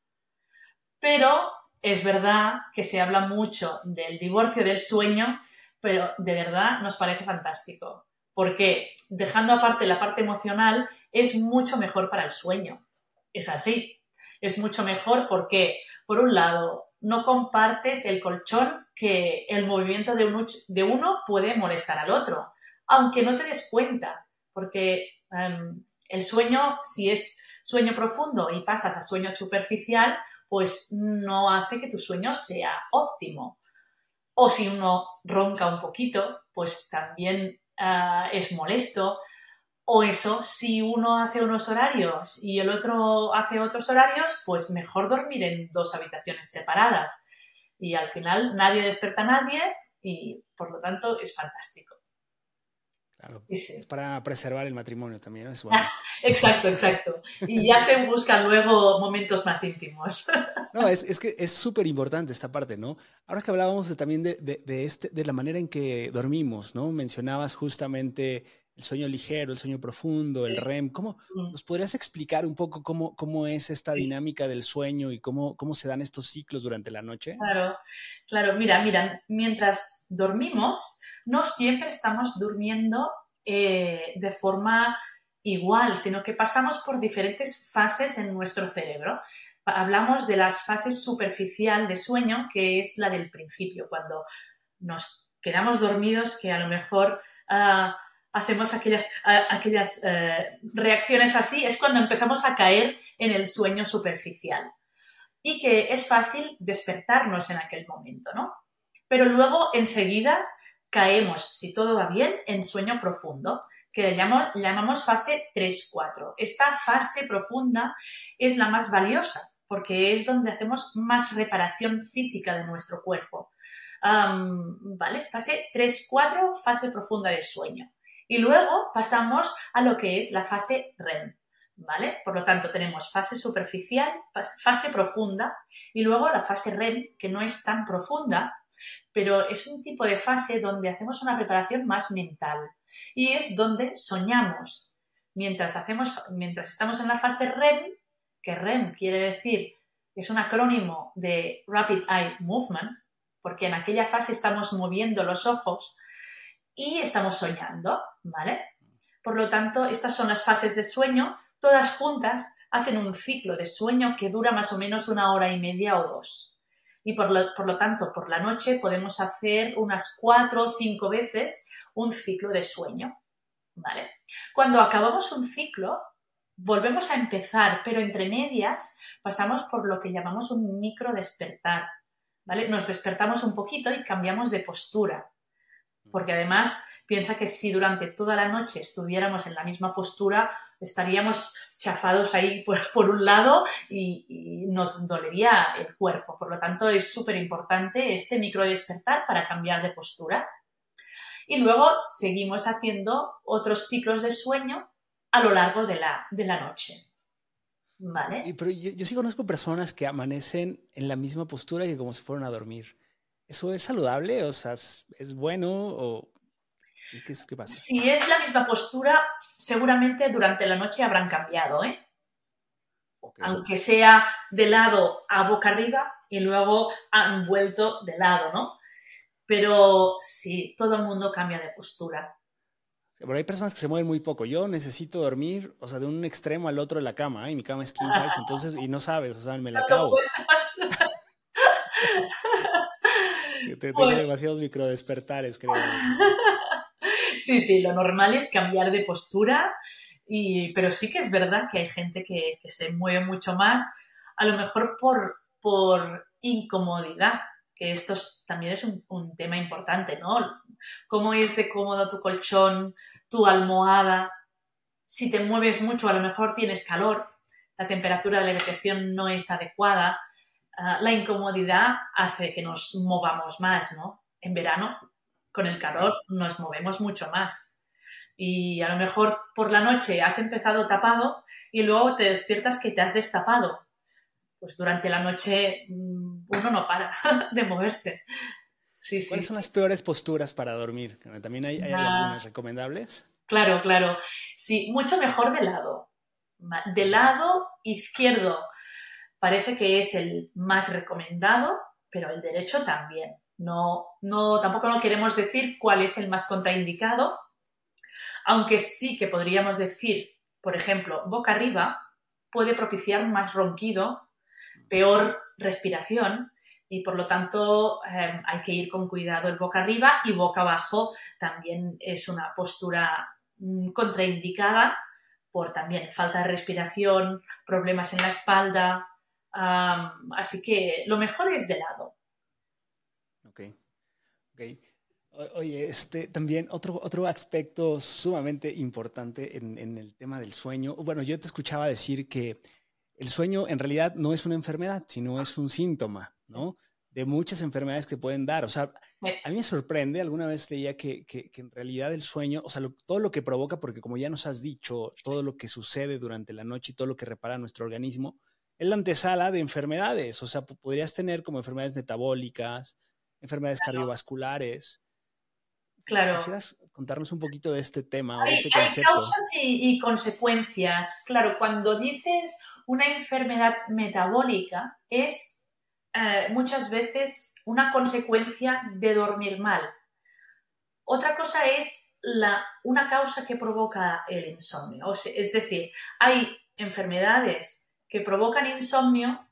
Pero es verdad que se habla mucho del divorcio del sueño, pero de verdad nos parece fantástico. Porque dejando aparte la parte emocional, es mucho mejor para el sueño. Es así. Es mucho mejor porque, por un lado, no compartes el colchón que el movimiento de uno, de uno puede molestar al otro, aunque no te des cuenta, porque um, el sueño, si es sueño profundo y pasas a sueño superficial, pues no hace que tu sueño sea óptimo. O si uno ronca un poquito, pues también uh, es molesto. O eso, si uno hace unos horarios y el otro hace otros horarios, pues mejor dormir en dos habitaciones separadas. Y al final nadie despierta a nadie y por lo tanto es fantástico. Claro. Sí, Es sí. para preservar el matrimonio también, ¿no? Es Ah, bueno. exacto, exacto. Y ya se buscan luego momentos más íntimos. No, es, es que es súper importante esta parte, ¿no? Ahora que hablábamos de, también de, de, de, este, de la manera en que dormimos, ¿no? Mencionabas justamente el sueño ligero, el sueño profundo, el R E M. ¿Cómo nos podrías explicar un poco cómo, cómo es esta Sí, sí. dinámica del sueño y cómo, cómo se dan estos ciclos durante la noche? Claro, claro. Mira, mira, mientras dormimos, no siempre estamos durmiendo eh, de forma igual, sino que pasamos por diferentes fases en nuestro cerebro. Hablamos de las fases superficial de sueño, que es la del principio, cuando nos quedamos dormidos, que a lo mejor uh, hacemos aquellas, a, aquellas eh, reacciones así, es cuando empezamos a caer en el sueño superficial. Y que es fácil despertarnos en aquel momento, ¿no? Pero luego, enseguida, caemos, si todo va bien, en sueño profundo, que le llamamos, llamamos fase tres cuatro. Esta fase profunda es la más valiosa, porque es donde hacemos más reparación física de nuestro cuerpo. Um, ¿Vale? Fase tres cuatro, fase profunda de sueño. Y luego pasamos a lo que es la fase R E M, ¿vale? Por lo tanto, tenemos fase superficial, fase profunda y luego la fase R E M, que no es tan profunda, pero es un tipo de fase donde hacemos una preparación más mental y es donde soñamos. Mientras, hacemos, mientras estamos en la fase R E M, que R E M quiere decir, es un acrónimo de Rapid Eye Movement, porque en aquella fase estamos moviendo los ojos y estamos soñando, ¿vale? Por lo tanto, estas son las fases de sueño, todas juntas hacen un ciclo de sueño que dura más o menos una hora y media o dos. Y por lo, por lo tanto, por la noche podemos hacer unas cuatro o cinco veces un ciclo de sueño, ¿vale? Cuando acabamos un ciclo, volvemos a empezar, pero entre medias pasamos por lo que llamamos un micro despertar, ¿vale? Nos despertamos un poquito y cambiamos de postura, porque además piensa que si durante toda la noche estuviéramos en la misma postura, estaríamos chafados ahí por, por un lado y, y nos dolería el cuerpo. Por lo tanto, es súper importante este micro despertar para cambiar de postura. Y luego seguimos haciendo otros ciclos de sueño a lo largo de la, de la noche. ¿Vale? Y, pero yo, yo sí conozco personas que amanecen en la misma postura que como si fueran a dormir. ¿Eso es saludable? O sea, ¿es, es bueno? ¿O qué, qué pasa? Si es la misma postura, seguramente durante la noche habrán cambiado, ¿eh? Okay. Aunque sea de lado a boca arriba y luego han vuelto de lado, ¿no? Pero sí, todo el mundo cambia de postura. Pero hay personas que se mueven muy poco. Yo necesito dormir, o sea, de un extremo al otro de la cama, ¿eh? Y mi cama es king size, entonces, y no sabes, o sea, me la acabo. Tengo pues... demasiados microdespertares, creo. Sí, sí, lo normal es cambiar de postura, y, pero sí que es verdad que hay gente que, que se mueve mucho más, a lo mejor por, por incomodidad, que esto es, también es un, un tema importante, ¿no? Cómo es de cómodo tu colchón, tu almohada. Si te mueves mucho, a lo mejor tienes calor, la temperatura de la habitación no es adecuada. Uh, la incomodidad hace que nos movamos más, ¿no? En verano, con el calor, nos movemos mucho más. Y a lo mejor por la noche has empezado tapado y luego te despiertas que te has destapado. Pues durante la noche uno no para de moverse. Sí, sí, ¿Cuáles son sí. las peores posturas para dormir? ¿También hay, hay Ah, algunas recomendables? Claro, claro. Sí, mucho mejor de lado. De lado izquierdo parece que es el más recomendado, pero el derecho también. No, no, tampoco no queremos decir cuál es el más contraindicado, aunque sí que podríamos decir, por ejemplo, boca arriba puede propiciar más ronquido, peor respiración y por lo tanto eh, hay que ir con cuidado el boca arriba y boca abajo también es una postura mm, contraindicada por también falta de respiración, problemas en la espalda. Um, así que lo mejor es de lado. Ok, ok. O, oye, este, también otro, otro aspecto sumamente importante en, en el tema del sueño. Bueno, yo te escuchaba decir que el sueño en realidad no es una enfermedad, sino es un síntoma, ¿no? De muchas enfermedades que pueden dar. O sea, a mí me sorprende, alguna vez leía que, que, que en realidad el sueño, o sea, lo, todo lo que provoca, porque como ya nos has dicho, todo lo que sucede durante la noche y todo lo que repara nuestro organismo, es la antesala de enfermedades. O sea, podrías tener como enfermedades metabólicas, enfermedades claro. cardiovasculares. Claro. ¿Quisieras contarnos un poquito de este tema o hay, de este concepto? Hay causas y, y consecuencias. Claro, cuando dices una enfermedad metabólica es eh, muchas veces una consecuencia de dormir mal. Otra cosa es la, una causa que provoca el insomnio. O sea, es decir, hay enfermedades que provocan insomnio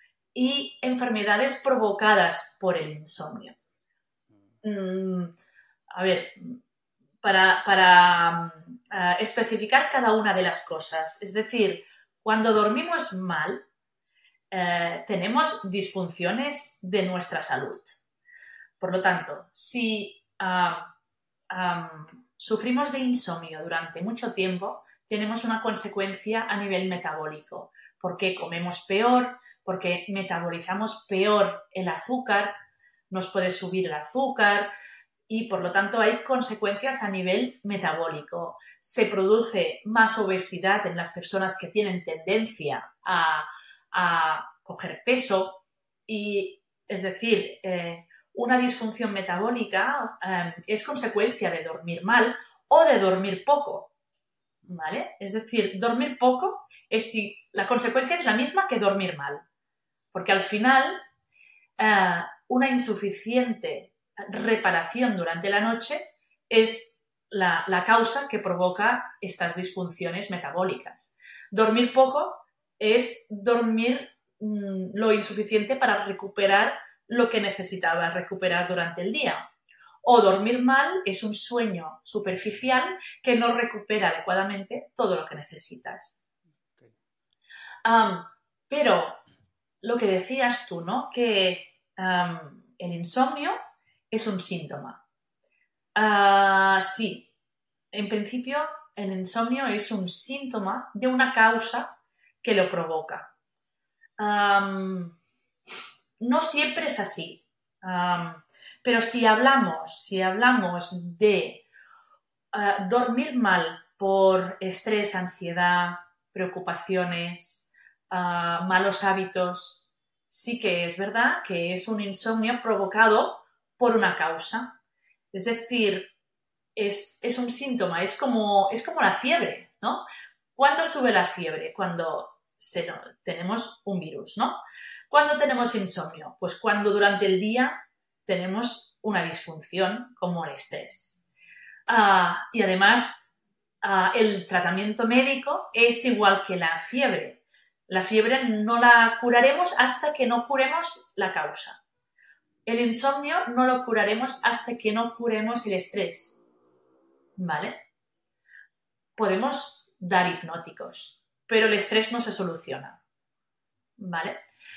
y enfermedades provocadas por el insomnio. Mm, a ver, para, para uh, especificar cada una de las cosas. Es decir, cuando dormimos mal, uh, tenemos disfunciones de nuestra salud. Por lo tanto, si uh, um, sufrimos de insomnio durante mucho tiempo, tenemos una consecuencia a nivel metabólico, porque comemos peor, porque metabolizamos peor el azúcar, nos puede subir el azúcar y por lo tanto hay consecuencias a nivel metabólico. Se produce más obesidad en las personas que tienen tendencia a, a coger peso y, es decir, eh, una disfunción metabólica eh, es consecuencia de dormir mal o de dormir poco, ¿vale? Es decir, dormir poco es si la consecuencia es la misma que dormir mal, porque al final eh, una insuficiente reparación durante la noche es la, la causa que provoca estas disfunciones metabólicas. Dormir poco es dormir mmm, lo insuficiente para recuperar lo que necesitaba recuperar durante el día. O dormir mal es un sueño superficial que no recupera adecuadamente todo lo que necesitas. Um, pero lo que decías tú, ¿no? Que um, el insomnio es un síntoma. Uh, sí, en principio el insomnio es un síntoma de una causa que lo provoca. Um, no siempre es así. Um, pero si hablamos, si hablamos de uh, dormir mal por estrés, ansiedad, preocupaciones, uh, malos hábitos, sí que es verdad que es un insomnio provocado por una causa. Es decir, es, es un síntoma, es como, es como la fiebre, ¿no? ¿Cuándo sube la fiebre? Cuando se, no, tenemos un virus, ¿no? ¿Cuándo tenemos insomnio? Pues cuando durante el día tenemos una disfunción como el estrés. Uh, y además, uh, el tratamiento médico es igual que la fiebre. La fiebre no la curaremos hasta que no curemos la causa. El insomnio no lo curaremos hasta que no curemos el estrés. ¿Vale? Podemos dar hipnóticos, pero el estrés no se soluciona. ¿Vale?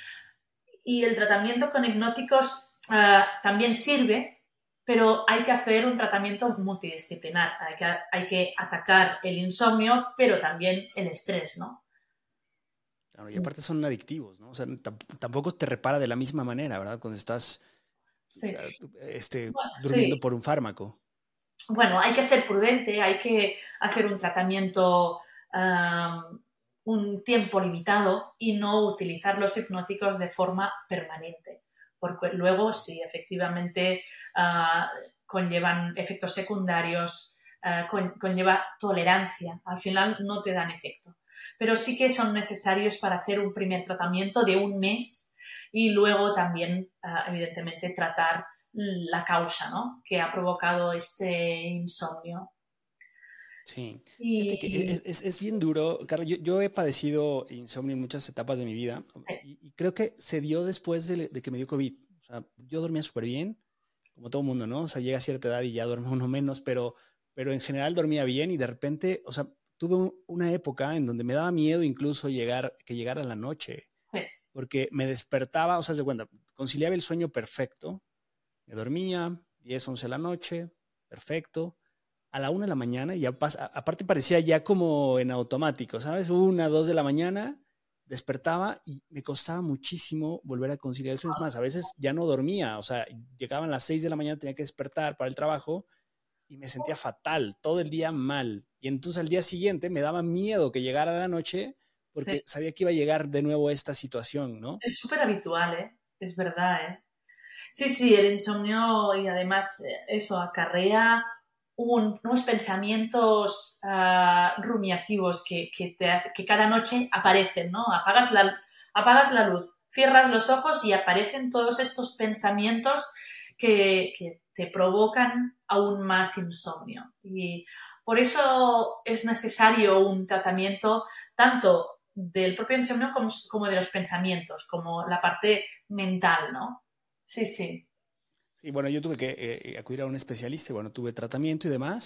Y el tratamiento con hipnóticos uh, también sirve, pero hay que hacer un tratamiento multidisciplinar. Hay que, hay que atacar el insomnio, pero también el estrés, ¿no? Claro, y aparte son adictivos, ¿no? O sea, tampoco te repara de la misma manera, ¿verdad? Cuando estás sí. este, Bueno, durmiendo sí. por un fármaco. Bueno, hay que ser prudente, hay que hacer un tratamiento um, un tiempo limitado y no utilizar los hipnóticos de forma permanente, porque luego sí, efectivamente uh, conllevan efectos secundarios, uh, con, conlleva tolerancia, al final no te dan efecto, pero sí que son necesarios para hacer un primer tratamiento de un mes y luego también, uh, evidentemente, tratar la causa, ¿no?, que ha provocado este insomnio. Sí, fíjate que Y... es, es, es bien duro, Carla. Yo, yo he padecido insomnio en muchas etapas de mi vida y, y creo que se dio después de, de que me dio COVID. O sea, yo dormía súper bien, como todo mundo, ¿no? O sea, llega a cierta edad y ya duerme uno menos, pero, pero en general dormía bien y de repente, o sea, tuve un, una época en donde me daba miedo incluso llegar, que llegara la noche, Sí. porque me despertaba, o sea, de cuenta, conciliaba el sueño perfecto, me dormía, diez, once de la noche, perfecto. A la una de la mañana, ya pasa, aparte parecía ya como en automático, ¿sabes? Una, dos de la mañana, despertaba y me costaba muchísimo volver a conciliar el sueño. Es más, a veces ya no dormía, o sea, llegaban las seis de la mañana, tenía que despertar para el trabajo y me sentía fatal, todo el día mal. Y entonces al día siguiente me daba miedo que llegara la noche Sí. porque sabía que iba a llegar de nuevo esta situación, ¿no? Es súper habitual, ¿eh? Es verdad, ¿eh? Sí, sí, el insomnio y además eso acarrea un, unos pensamientos uh, rumiativos que, que, te, que cada noche aparecen, ¿no? Apagas la, apagas la luz, cierras los ojos y aparecen todos estos pensamientos que, que te provocan aún más insomnio. Y por eso es necesario un tratamiento tanto del propio insomnio como, como de los pensamientos, como la parte mental, ¿no? Sí, sí. Sí, bueno, yo tuve que eh, acudir a un especialista, bueno, tuve tratamiento y demás.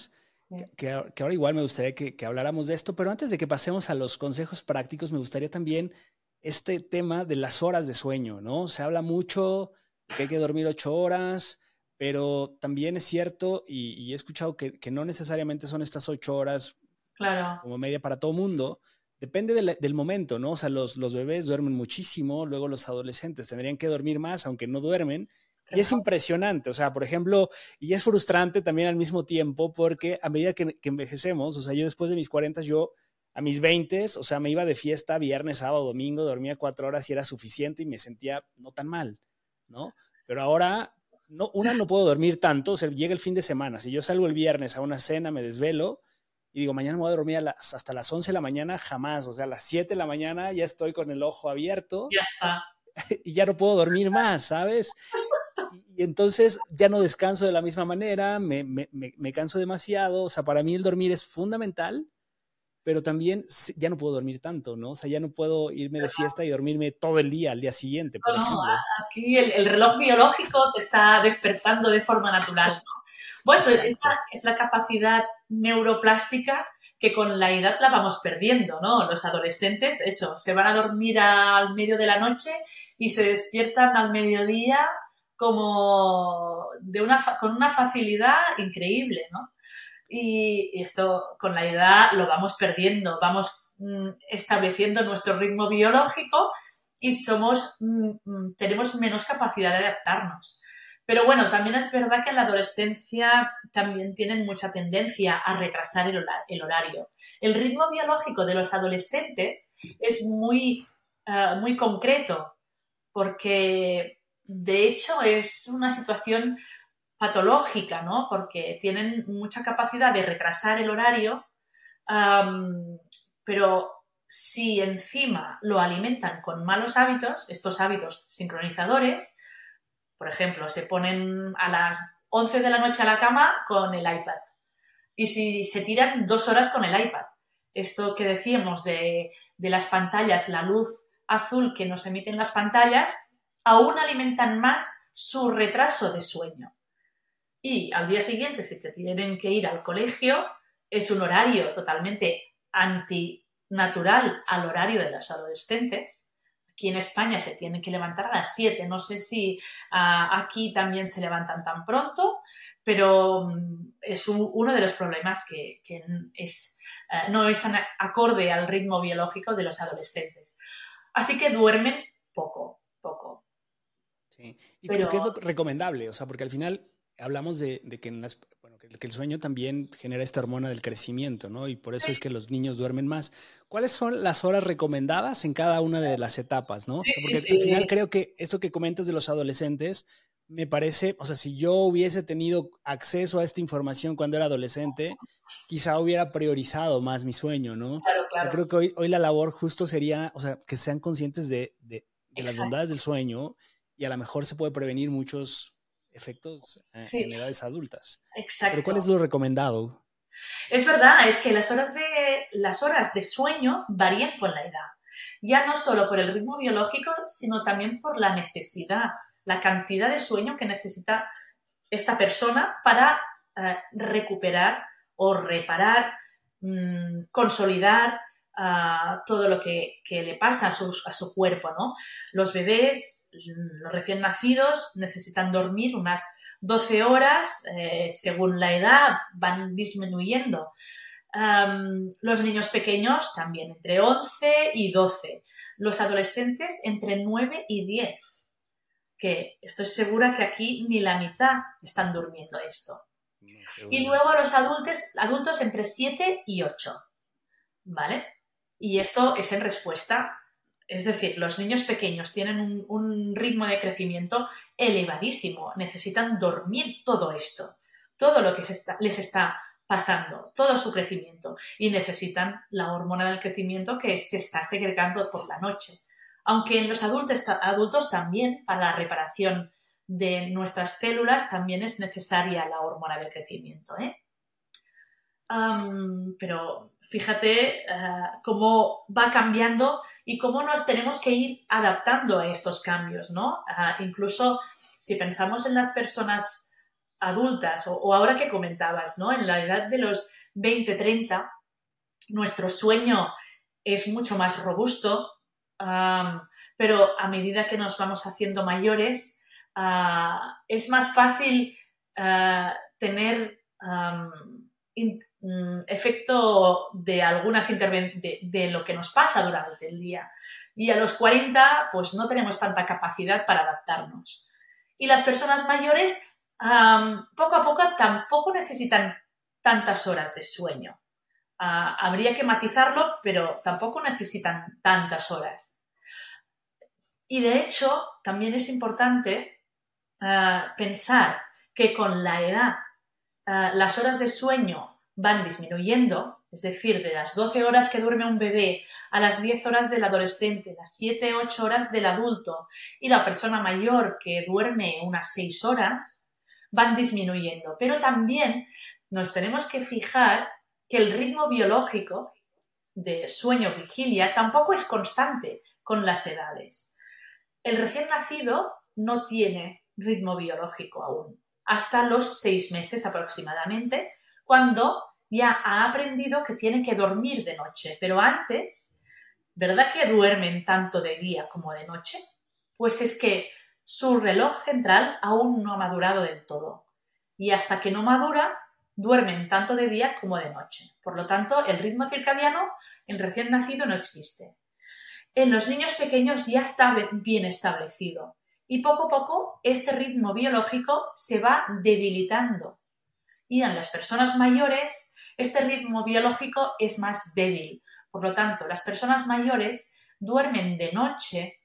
que, que, que ahora igual me gustaría que, que habláramos de esto, pero antes de que pasemos a los consejos prácticos, me gustaría también este tema de las horas de sueño, ¿no? Se habla mucho de que hay que dormir ocho horas, pero también es cierto, y, y he escuchado que, que no necesariamente son estas ocho horas Claro. como media para todo mundo. Depende de la, del momento, ¿no? O sea, los, los bebés duermen muchísimo, luego los adolescentes tendrían que dormir más, aunque no duermen. Y es impresionante, o sea, por ejemplo, y es frustrante también al mismo tiempo, porque a medida que, que envejecemos, o sea, yo después de mis cuarenta, yo a mis veinte, o sea, me iba de fiesta viernes, sábado, domingo, dormía cuatro horas y era suficiente y me sentía no tan mal, ¿no? Pero ahora, no, una, no puedo dormir tanto, o sea, llega el fin de semana, si yo salgo el viernes a una cena, me desvelo y digo, mañana me voy a dormir a las, hasta las once de la mañana, jamás, o sea, a las siete de la mañana ya estoy con el ojo abierto. Ya está. Y ya no puedo dormir más, ¿sabes? Y, y entonces ya no descanso de la misma manera, me, me, me, me canso demasiado, o sea, para mí el dormir es fundamental, pero también ya no puedo dormir tanto, ¿no? O sea, ya no puedo irme de fiesta y dormirme todo el día al día siguiente, por no, ejemplo. Aquí el, el reloj biológico te está despertando de forma natural, ¿no? Bueno, esa es la capacidad neuroplástica que con la edad la vamos perdiendo, ¿no? Los adolescentes, eso, se van a dormir al medio de la noche y se despiertan al mediodía como de una, con una facilidad increíble, ¿no? Y esto con la edad lo vamos perdiendo, vamos mm, estableciendo nuestro ritmo biológico y somos, mm, tenemos menos capacidad de adaptarnos. Pero bueno, también es verdad que en la adolescencia también tienen mucha tendencia a retrasar el, el horario. El ritmo biológico de los adolescentes es muy, uh, muy concreto porque, de hecho, es una situación patológica, ¿no? Porque tienen mucha capacidad de retrasar el horario, um, pero si encima lo alimentan con malos hábitos, estos hábitos sincronizadores, por ejemplo, se ponen a las once de la noche a la cama con el iPad y si se tiran dos horas con el iPad. Esto que decíamos de, de las pantallas, la luz azul que nos emiten las pantallas, aún alimentan más su retraso de sueño. Y al día siguiente, si te tienen que ir al colegio, es un horario totalmente antinatural al horario de los adolescentes. Aquí en España se tienen que levantar a las siete. No sé si uh, aquí también se levantan tan pronto, pero um, es un, uno de los problemas que, que es, uh, no es acorde al ritmo biológico de los adolescentes. Así que duermen poco, poco. Sí. ¿Y pero... qué es lo recomendable? O sea, porque al final hablamos de, de que, en las, bueno, que, que el sueño también genera esta hormona del crecimiento, ¿no? Y por eso sí. es que los niños duermen más. ¿Cuáles son las horas recomendadas en cada una de las etapas, no? Sí, O sea, porque sí, al final sí. creo que esto que comentas de los adolescentes me parece, o sea, si yo hubiese tenido acceso a esta información cuando era adolescente, quizá hubiera priorizado más mi sueño, ¿no? Claro, claro. O sea, creo que hoy, hoy la labor justo sería, o sea, que sean conscientes de, de, de las bondades del sueño y a lo mejor se puede prevenir muchos efectos en, sí, en edades adultas. Exacto. Pero ¿cuál es lo recomendado? Es verdad, es que las horas, de, las horas de sueño varían con la edad. Ya no solo por el ritmo biológico, sino también por la necesidad, la cantidad de sueño que necesita esta persona para eh, recuperar o reparar, mmm, consolidar uh, todo lo que, que le pasa a su, a su cuerpo, ¿no? Los bebés, los recién nacidos, necesitan dormir unas doce horas, eh, según la edad van disminuyendo. Um, los niños pequeños también entre once y doce. Los adolescentes entre nueve y diez. Que estoy segura que aquí ni la mitad están durmiendo esto. No, y luego los adultos, adultos entre siete y ocho. ¿Vale? Y esto es en respuesta. Es decir, los niños pequeños tienen un, un ritmo de crecimiento elevadísimo. Necesitan dormir todo esto. Todo lo que se está, les está pasando. Todo su crecimiento. Y necesitan la hormona del crecimiento que se está segregando por la noche. Aunque en los adultos, adultos también, para la reparación de nuestras células, también es necesaria la hormona del crecimiento, ¿eh? Um, pero fíjate uh, cómo va cambiando y cómo nos tenemos que ir adaptando a estos cambios, ¿no? Uh, incluso si pensamos en las personas adultas o, o ahora que comentabas, ¿no? En la edad de los veinte treinta, nuestro sueño es mucho más robusto, um, pero a medida que nos vamos haciendo mayores, uh, es más fácil uh, tener um, in, um, efecto de algunas intervenciones, de, de lo que nos pasa durante el día. Y a los cuarenta, pues no tenemos tanta capacidad para adaptarnos. Y las personas mayores, um, poco a poco, tampoco necesitan tantas horas de sueño. Uh, habría que matizarlo, pero tampoco necesitan tantas horas. Y de hecho, también es importante uh, pensar que con la edad uh, las horas de sueño van disminuyendo, es decir, de las doce horas que duerme un bebé a las diez horas del adolescente, las siete ocho horas del adulto y la persona mayor que duerme unas seis horas, van disminuyendo. Pero también nos tenemos que fijar que el ritmo biológico de sueño-vigilia tampoco es constante con las edades. El recién nacido no tiene ritmo biológico aún, hasta los seis meses aproximadamente, cuando ya ha aprendido que tiene que dormir de noche. Pero antes, ¿verdad que duermen tanto de día como de noche? Pues es que su reloj central aún no ha madurado del todo. Y hasta que no madura, duermen tanto de día como de noche. Por lo tanto, el ritmo circadiano en recién nacido no existe. En los niños pequeños ya está bien establecido y poco a poco este ritmo biológico se va debilitando. Y en las personas mayores este ritmo biológico es más débil. Por lo tanto, las personas mayores duermen de noche,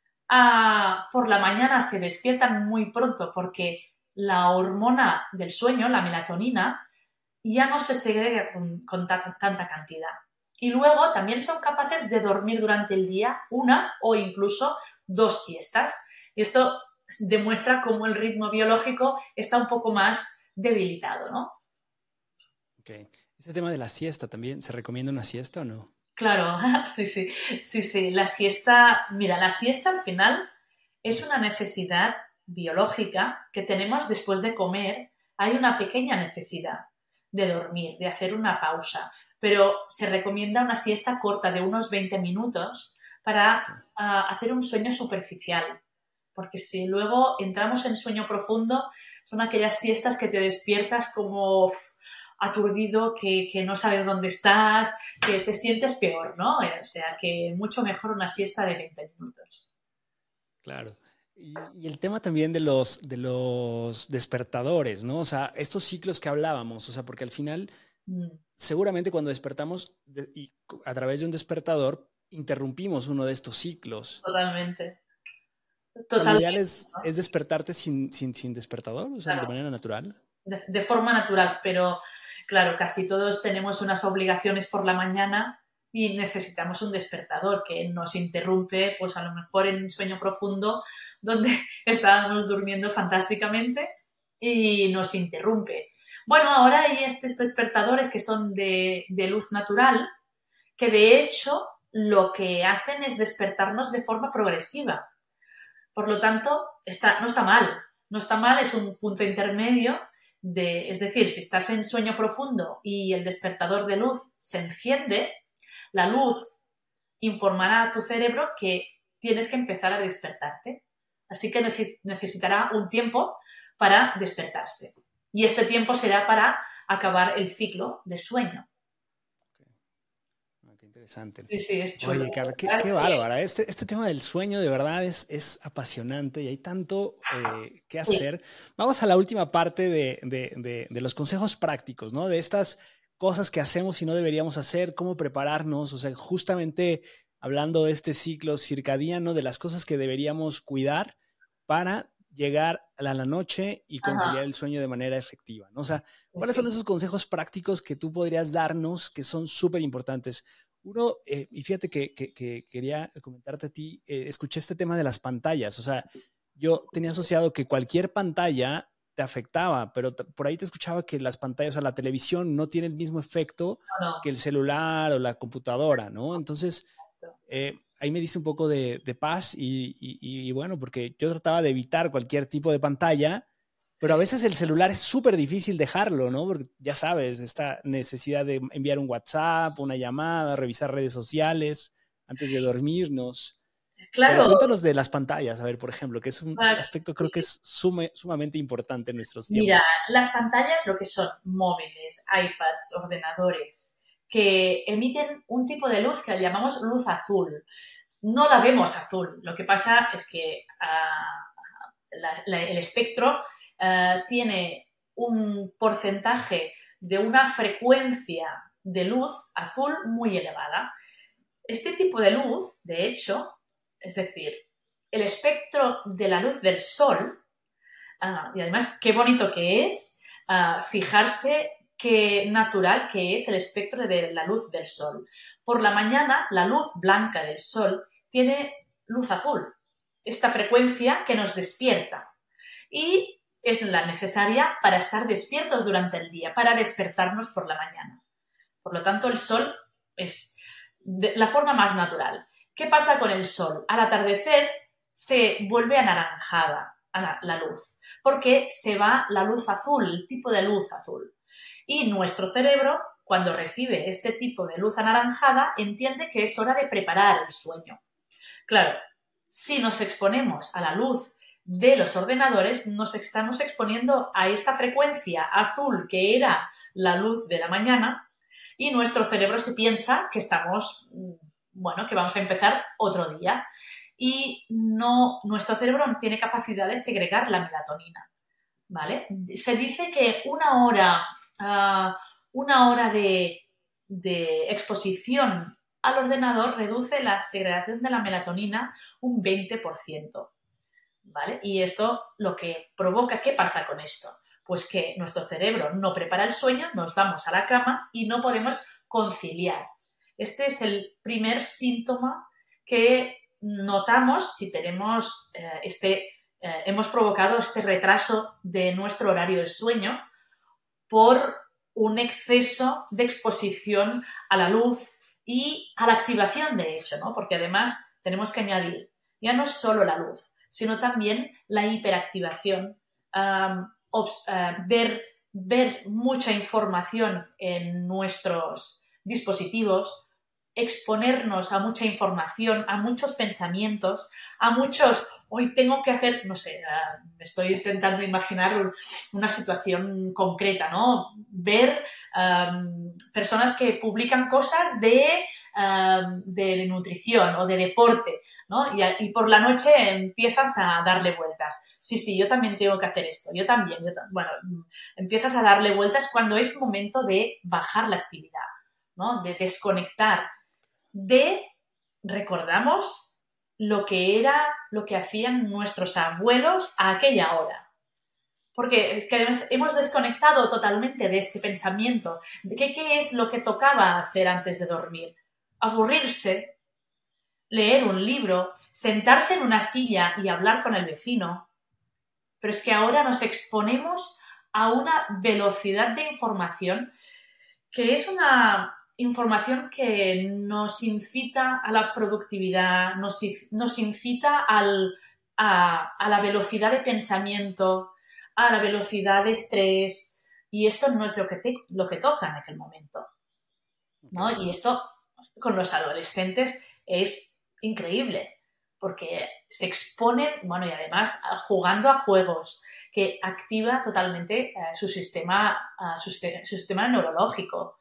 a, por la mañana se despiertan muy pronto porque la hormona del sueño, la melatonina, ya no se segrega con, con ta- tanta cantidad. Y luego también son capaces de dormir durante el día una o incluso dos siestas. Y esto demuestra cómo el ritmo biológico está un poco más debilitado, ¿no? Ok. Ese tema de la siesta también, ¿se recomienda una siesta o no? Claro, sí, sí, sí, sí. La siesta, mira, la siesta al final es una necesidad biológica que tenemos después de comer. Hay una pequeña necesidad de dormir, de hacer una pausa, pero se recomienda una siesta corta de unos veinte minutos para Okay. uh, hacer un sueño superficial, porque si luego entramos en sueño profundo, son aquellas siestas que te despiertas como uf, aturdido, que, que no sabes dónde estás, que te sientes peor, ¿no? O sea, que mucho mejor una siesta de veinte minutos. Claro. Y, y el tema también de los, de los despertadores, ¿no? O sea, estos ciclos que hablábamos, o sea, porque al final, Mm, seguramente cuando despertamos de- y a través de un despertador, interrumpimos uno de estos ciclos. totalmente. O sea, lo ideal Totalmente, es, ¿no? es despertarte sin, sin, sin despertador, o sea, de Claro, manera natural. de, de forma natural, pero claro, casi todos tenemos unas obligaciones por la mañana y necesitamos un despertador que nos interrumpe, pues a lo mejor en un sueño profundo donde estábamos durmiendo fantásticamente y nos interrumpe. Bueno, ahora hay estos despertadores que son de, de luz natural, que de hecho lo que hacen es despertarnos de forma progresiva. Por lo tanto, está, no está mal. No está mal, es un punto intermedio. De, es decir, si estás en sueño profundo y el despertador de luz se enciende, la luz informará a tu cerebro que tienes que empezar a despertarte. Así que neces- necesitará un tiempo para despertarse. Y este tiempo será para acabar el ciclo de sueño. Ah, qué interesante. Sí, sí, es chulo. Oye, Carla, qué, La verdad qué es que bárbara. Este, este tema del sueño de verdad es, es apasionante y hay tanto eh, que sí. hacer. Vamos a la última parte de, de, de, de los consejos prácticos, ¿no? De estas cosas que hacemos y no deberíamos hacer, cómo prepararnos, o sea, justamente hablando de este ciclo circadiano, de las cosas que deberíamos cuidar para llegar a la noche y conciliar Ajá, el sueño de manera efectiva, ¿no? O sea, sí, ¿cuáles son sí. esos consejos prácticos que tú podrías darnos que son súper importantes? Uno, eh, y fíjate que, que, que, quería comentarte a ti, eh, escuché este tema de las pantallas, o sea, yo tenía asociado que cualquier pantalla te afectaba, pero por ahí te escuchaba que las pantallas, o sea, la televisión no tiene el mismo efecto No, no. que el celular o la computadora, ¿no? Entonces, eh, ahí me diste un poco de, de paz y, y, y, bueno, porque yo trataba de evitar cualquier tipo de pantalla, Pero a veces el celular es súper difícil dejarlo, ¿no? Porque ya sabes, esta necesidad de enviar un WhatsApp, una llamada, revisar redes sociales antes de dormirnos. Pero Claro, cuéntanos de las pantallas, a ver, por ejemplo, que es un ah, aspecto creo que sí. es sume- sumamente importante en nuestros Mira, tiempos. las pantallas lo que son móviles, iPads, ordenadores, que emiten un tipo de luz que llamamos luz azul. No la vemos azul, lo que pasa es que uh, la, la, el espectro uh, tiene un porcentaje de una frecuencia de luz azul muy elevada. Este tipo de luz, de hecho, es decir, el espectro de la luz del sol, uh, y además qué bonito que es uh, fijarse qué natural que es el espectro de la luz del sol. Por la mañana, la luz blanca del sol tiene luz azul, esta frecuencia que nos despierta y es la necesaria para estar despiertos durante el día, para despertarnos por la mañana. Por lo tanto, el sol es la forma más natural. ¿Qué pasa con el sol? Al atardecer se vuelve anaranjada la, la luz, porque se va la luz azul, el tipo de luz azul. Y nuestro cerebro, cuando recibe este tipo de luz anaranjada, entiende que es hora de preparar el sueño. Claro, si nos exponemos a la luz de los ordenadores, nos estamos exponiendo a esta frecuencia azul que era la luz de la mañana y nuestro cerebro se piensa que estamos, bueno, que vamos a empezar otro día y no, nuestro cerebro no tiene capacidad de segregar la melatonina, ¿vale? Se dice que una hora, uh, una hora de, de exposición al ordenador reduce la segregación de la melatonina un veinte por ciento, ¿vale? Y esto lo que provoca, ¿qué pasa con esto? Pues que nuestro cerebro no prepara el sueño, nos vamos a la cama y no podemos conciliar. Este es el primer síntoma que notamos si tenemos eh, este, eh, hemos provocado este retraso de nuestro horario de sueño por un exceso de exposición a la luz y a la activación, de hecho, ¿no? Porque además tenemos que añadir ya no solo la luz, sino también la hiperactivación, um, obs, uh, ver, ver mucha información en nuestros dispositivos, exponernos a mucha información, a muchos pensamientos, a muchos, hoy tengo que hacer, no sé, uh, me estoy intentando imaginar una situación concreta, ¿no? Ver um, personas que publican cosas de, um, de nutrición o de deporte, ¿no? Y, y por la noche empiezas a darle vueltas. Sí, sí, yo también tengo que hacer esto, yo también. Yo tam bueno, empiezas a darle vueltas cuando es momento de bajar la actividad, ¿no? De desconectar, de, recordamos, lo que era, lo que hacían nuestros abuelos a aquella hora. Porque es que además hemos desconectado totalmente de este pensamiento, de que qué es lo que tocaba hacer antes de dormir. Aburrirse, leer un libro, sentarse en una silla y hablar con el vecino. Pero es que ahora nos exponemos a una velocidad de información que es una información que nos incita a la productividad, nos, nos incita al, a, a la velocidad de pensamiento, a la velocidad de estrés, y esto no es lo que, te, lo que toca en aquel momento, ¿no? Okay. Y esto con los adolescentes es increíble, porque se exponen, bueno, y además jugando a juegos que activa totalmente eh, su, sistema, uh, su, su sistema neurológico.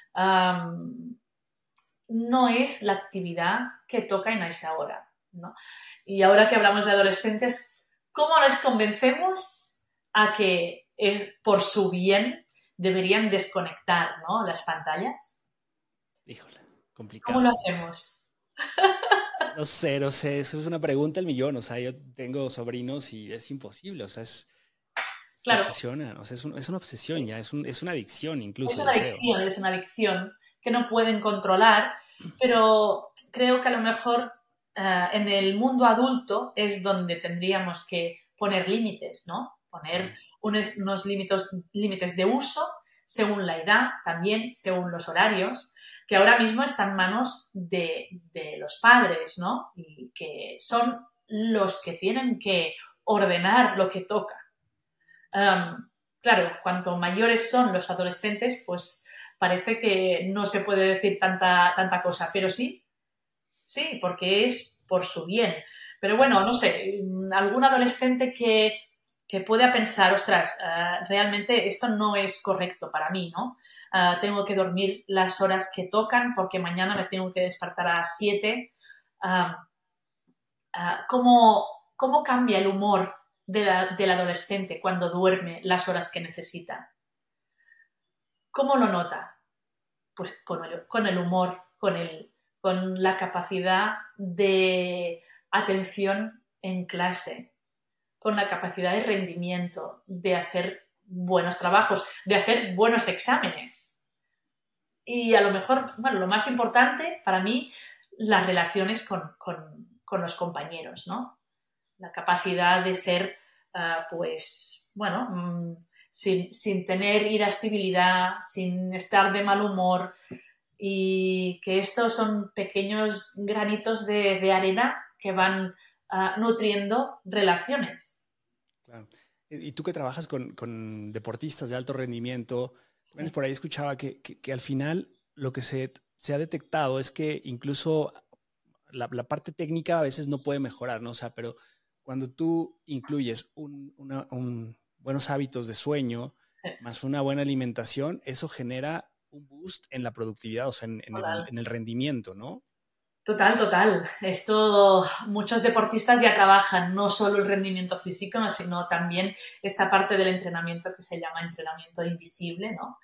Um, no es la actividad que toca en esa hora, ¿no? Y ahora que hablamos de adolescentes, ¿cómo les convencemos a que eh, por su bien deberían desconectar, ¿no?, las pantallas? Híjole, complicado. ¿Cómo lo hacemos? No sé, no sé, eso es una pregunta al millón. O sea, yo tengo sobrinos y es imposible, o sea, es... Claro. Se obsesionan, o sea, es, un, es una obsesión ya, es, un, es una adicción incluso. Es una adicción, creo. es una adicción que no pueden controlar, pero creo que a lo mejor uh, en el mundo adulto es donde tendríamos que poner límites, ¿no? Poner unos, unos límites, límites de uso según la edad, también según los horarios, que ahora mismo están en manos de, de los padres, ¿no? Y que son los que tienen que ordenar lo que toca. Um, claro, cuanto mayores son los adolescentes, pues parece que no se puede decir tanta, tanta cosa, pero sí, sí, porque es por su bien. Pero bueno, no sé, algún adolescente que, que pueda pensar, ostras, uh, realmente esto no es correcto para mí, ¿no? Uh, tengo que dormir las horas que tocan porque mañana me tengo que despertar a las siete. Uh, uh, ¿cómo, ¿Cómo cambia el humor de la, del adolescente cuando duerme las horas que necesita? ¿Cómo lo nota? Pues con el, con el humor, con, el, con la capacidad de atención en clase, con la capacidad de rendimiento, de hacer buenos trabajos, de hacer buenos exámenes. Y a lo mejor, bueno, lo más importante para mí, las relaciones con, con, con los compañeros, ¿no? La capacidad de ser, uh, pues, bueno, mmm, sin, sin tener irascibilidad, sin estar de mal humor, y que estos son pequeños granitos de, de arena que van uh, nutriendo relaciones. Claro. Y tú que trabajas con, con deportistas de alto rendimiento, Sí. por ahí escuchaba que, que, que al final lo que se, se ha detectado es que incluso la, la parte técnica a veces no puede mejorar, ¿no? O sea, pero cuando tú incluyes un, una, un buenos hábitos de sueño más una buena alimentación, eso genera un boost en la productividad, o sea, en, en, el, en el rendimiento, ¿no? Total, total. Esto, muchos deportistas ya trabajan no solo el rendimiento físico, sino también esta parte del entrenamiento que se llama entrenamiento invisible, ¿no?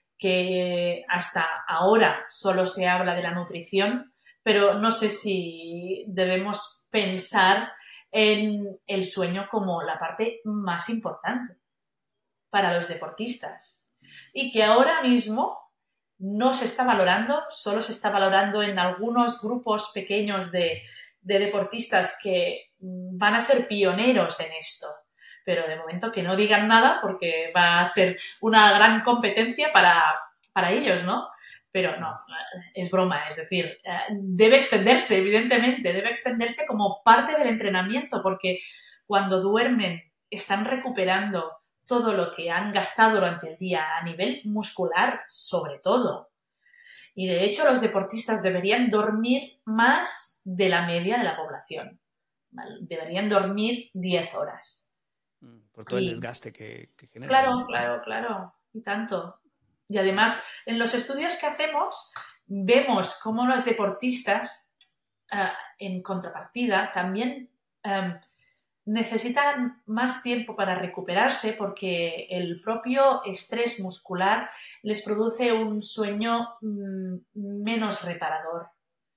Que hasta ahora solo se habla de la nutrición, pero no sé si debemos pensar en el sueño como la parte más importante para los deportistas y que ahora mismo no se está valorando, solo se está valorando en algunos grupos pequeños de, de deportistas que van a ser pioneros en esto, pero de momento que no digan nada porque va a ser una gran competencia para, para ellos, ¿no? Pero no, es broma, es decir, debe extenderse, evidentemente, debe extenderse como parte del entrenamiento, porque cuando duermen están recuperando todo lo que han gastado durante el día a nivel muscular, sobre todo. Y de hecho los deportistas deberían dormir más de la media de la población. ¿Vale? Deberían dormir diez horas. Por todo el desgaste que, que genera, Claro, ¿no? claro, claro. Y tanto. Y además, en los estudios que hacemos, vemos cómo los deportistas, uh, en contrapartida, también um, necesitan más tiempo para recuperarse porque el propio estrés muscular les produce un sueño mmm, menos reparador.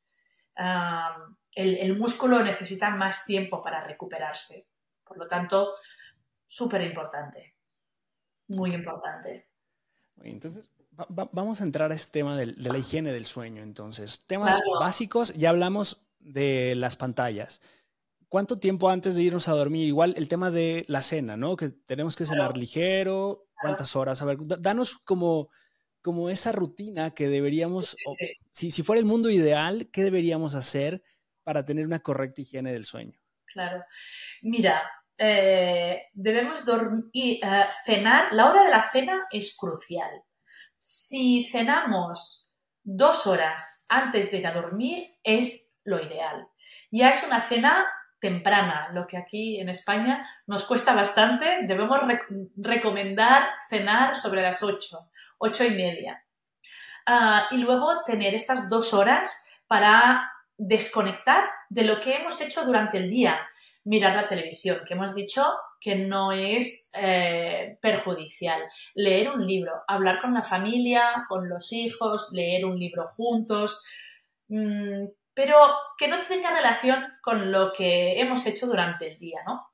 Uh, el, el músculo necesita más tiempo para recuperarse. Por lo tanto, súper importante. Muy Okay. importante. Entonces, va, va, vamos a entrar a este tema del, de la higiene del sueño. Entonces, temas Claro. básicos, ya hablamos de las pantallas. ¿Cuánto tiempo antes de irnos a dormir? Igual el tema de la cena, ¿no? Que tenemos que cenar Claro. ligero, ¿cuántas horas? A ver, danos como, como esa rutina que deberíamos, Sí, o, sí. si, si fuera el mundo ideal, ¿qué deberíamos hacer para tener una correcta higiene del sueño? Claro. Mira, eh, debemos dormir, eh, cenar, la hora de la cena es crucial. Si cenamos dos horas antes de ir a dormir, es lo ideal. Ya es una cena temprana, lo que aquí en España nos cuesta bastante. Debemos rec recomendar cenar sobre las ocho, ocho y media. Uh, y luego tener estas dos horas para desconectar de lo que hemos hecho durante el día. Mirar la televisión, que hemos dicho que no es eh, perjudicial. Leer un libro, hablar con la familia, con los hijos, leer un libro juntos, mmm, pero que no tenga relación con lo que hemos hecho durante el día, ¿no?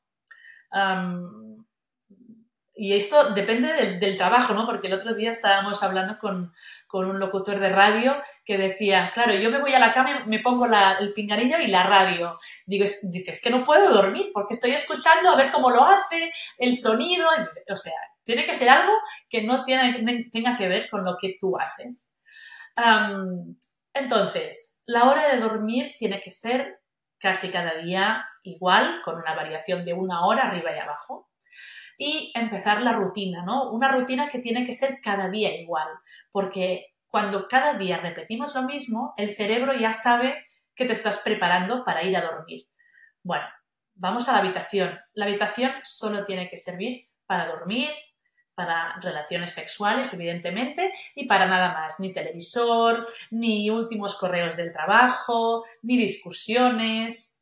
Um, y esto depende del, del trabajo, ¿no? Porque el otro día estábamos hablando con, con un locutor de radio que decía, claro, yo me voy a la cama y me pongo la, el pinganillo y la radio. Digo, es, dices, que no puedo dormir porque estoy escuchando a ver cómo lo hace, el sonido, o sea, tiene que ser algo que no tiene, tenga que ver con lo que tú haces. Um, entonces, la hora de dormir tiene que ser casi cada día igual, con una variación de una hora arriba y abajo. y empezar la rutina, ¿no? Una rutina que tiene que ser cada día igual, porque cuando cada día repetimos lo mismo, el cerebro ya sabe que te estás preparando para ir a dormir. Bueno, vamos a la habitación. La habitación solo tiene que servir para dormir, para relaciones sexuales, evidentemente, y para nada más. Ni televisor, ni últimos correos del trabajo, ni discusiones.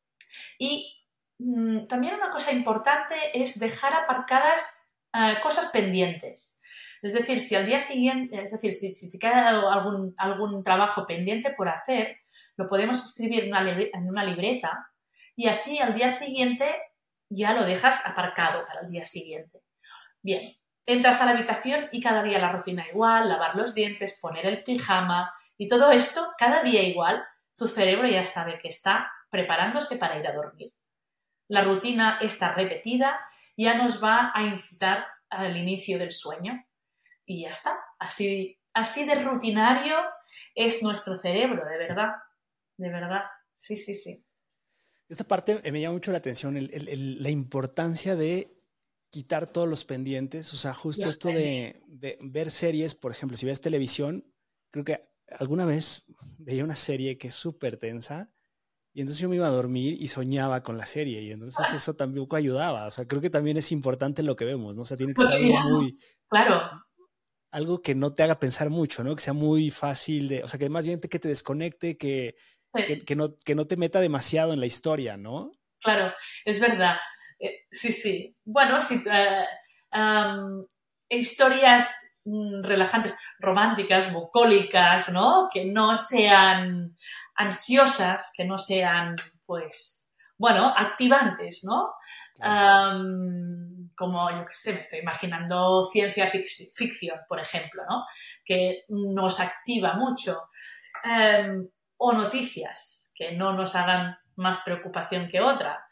Y mmm, también una cosa importante es dejar aparcadas uh, cosas pendientes. Es decir, si al día siguiente, es decir, si, si te queda algún, algún trabajo pendiente por hacer, lo podemos escribir en una, en una libreta y así al día siguiente ya lo dejas aparcado para el día siguiente. Bien, entras a la habitación y cada día la rutina igual, lavar los dientes, poner el pijama y todo esto, cada día igual, tu cerebro ya sabe que está preparándose para ir a dormir. La rutina está repetida, ya nos va a incitar al inicio del sueño y ya está. Así, así de rutinario es nuestro cerebro, de verdad, de verdad. Sí, sí, sí. Esta parte me llama mucho la atención, el, el, el, la importancia de quitar todos los pendientes, o sea, justo Los esto de, de ver series, por ejemplo, si ves televisión, creo que alguna vez veía una serie que es súper tensa y entonces yo me iba a dormir y soñaba con la serie y entonces eso tampoco ayudaba, o sea, creo que también es importante lo que vemos, ¿no? O sea, tiene que ser algo muy... Claro. Algo que no te haga pensar mucho, ¿no? Que sea muy fácil de, o sea, que más bien te, que te desconecte, que, Sí. que, que, no, que no te meta demasiado en la historia, ¿no? Claro, es verdad. Eh, sí, sí. Bueno, sí, uh, um, historias mm, relajantes, románticas, bucólicas, ¿no? Que no sean ansiosas, que no sean, pues, bueno, activantes, ¿no? Claro. Um, como, yo qué sé, me estoy imaginando ciencia fic- ficción, por ejemplo, ¿no? Que nos activa mucho. Um, o noticias, que no nos hagan más preocupación que otra.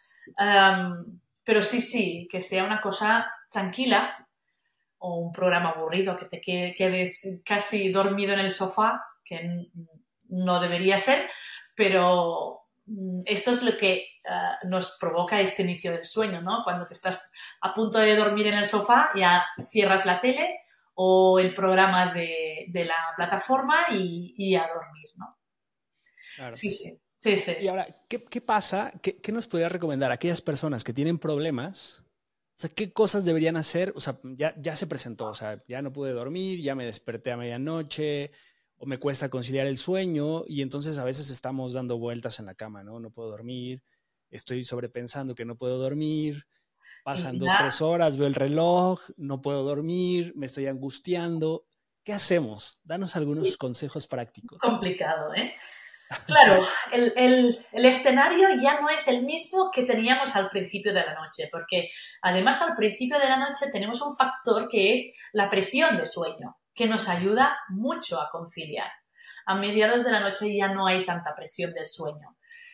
Um, pero sí, sí, que sea una cosa tranquila o un programa aburrido, que te quedes casi dormido en el sofá, que no debería ser, pero esto es lo que uh, nos provoca este inicio del sueño, ¿no? Cuando te estás a punto de dormir en el sofá, ya cierras la tele o el programa de, de la plataforma y, y a dormir, ¿no? Claro. Sí, sí, sí, sí. Y ahora, ¿qué, qué pasa? ¿Qué, ¿Qué nos podría recomendar a aquellas personas que tienen problemas? O sea, ¿qué cosas deberían hacer? O sea, ya, ya se presentó, o sea, ya no pude dormir, ya me desperté a medianoche, o me cuesta conciliar el sueño, y entonces a veces estamos dando vueltas en la cama, ¿no? No puedo dormir, estoy sobrepensando que no puedo dormir, Y pasan dos, mira, tres horas, veo el reloj, no puedo dormir, me estoy angustiando. ¿Qué hacemos? Danos algunos consejos prácticos. complicado, ¿eh? Claro, el, el, el, escenario ya no es el mismo que teníamos al principio de la noche, porque además al principio de la noche tenemos un factor que es la presión de sueño, que nos ayuda mucho a conciliar. A mediados de la noche ya no hay tanta presión del sueño,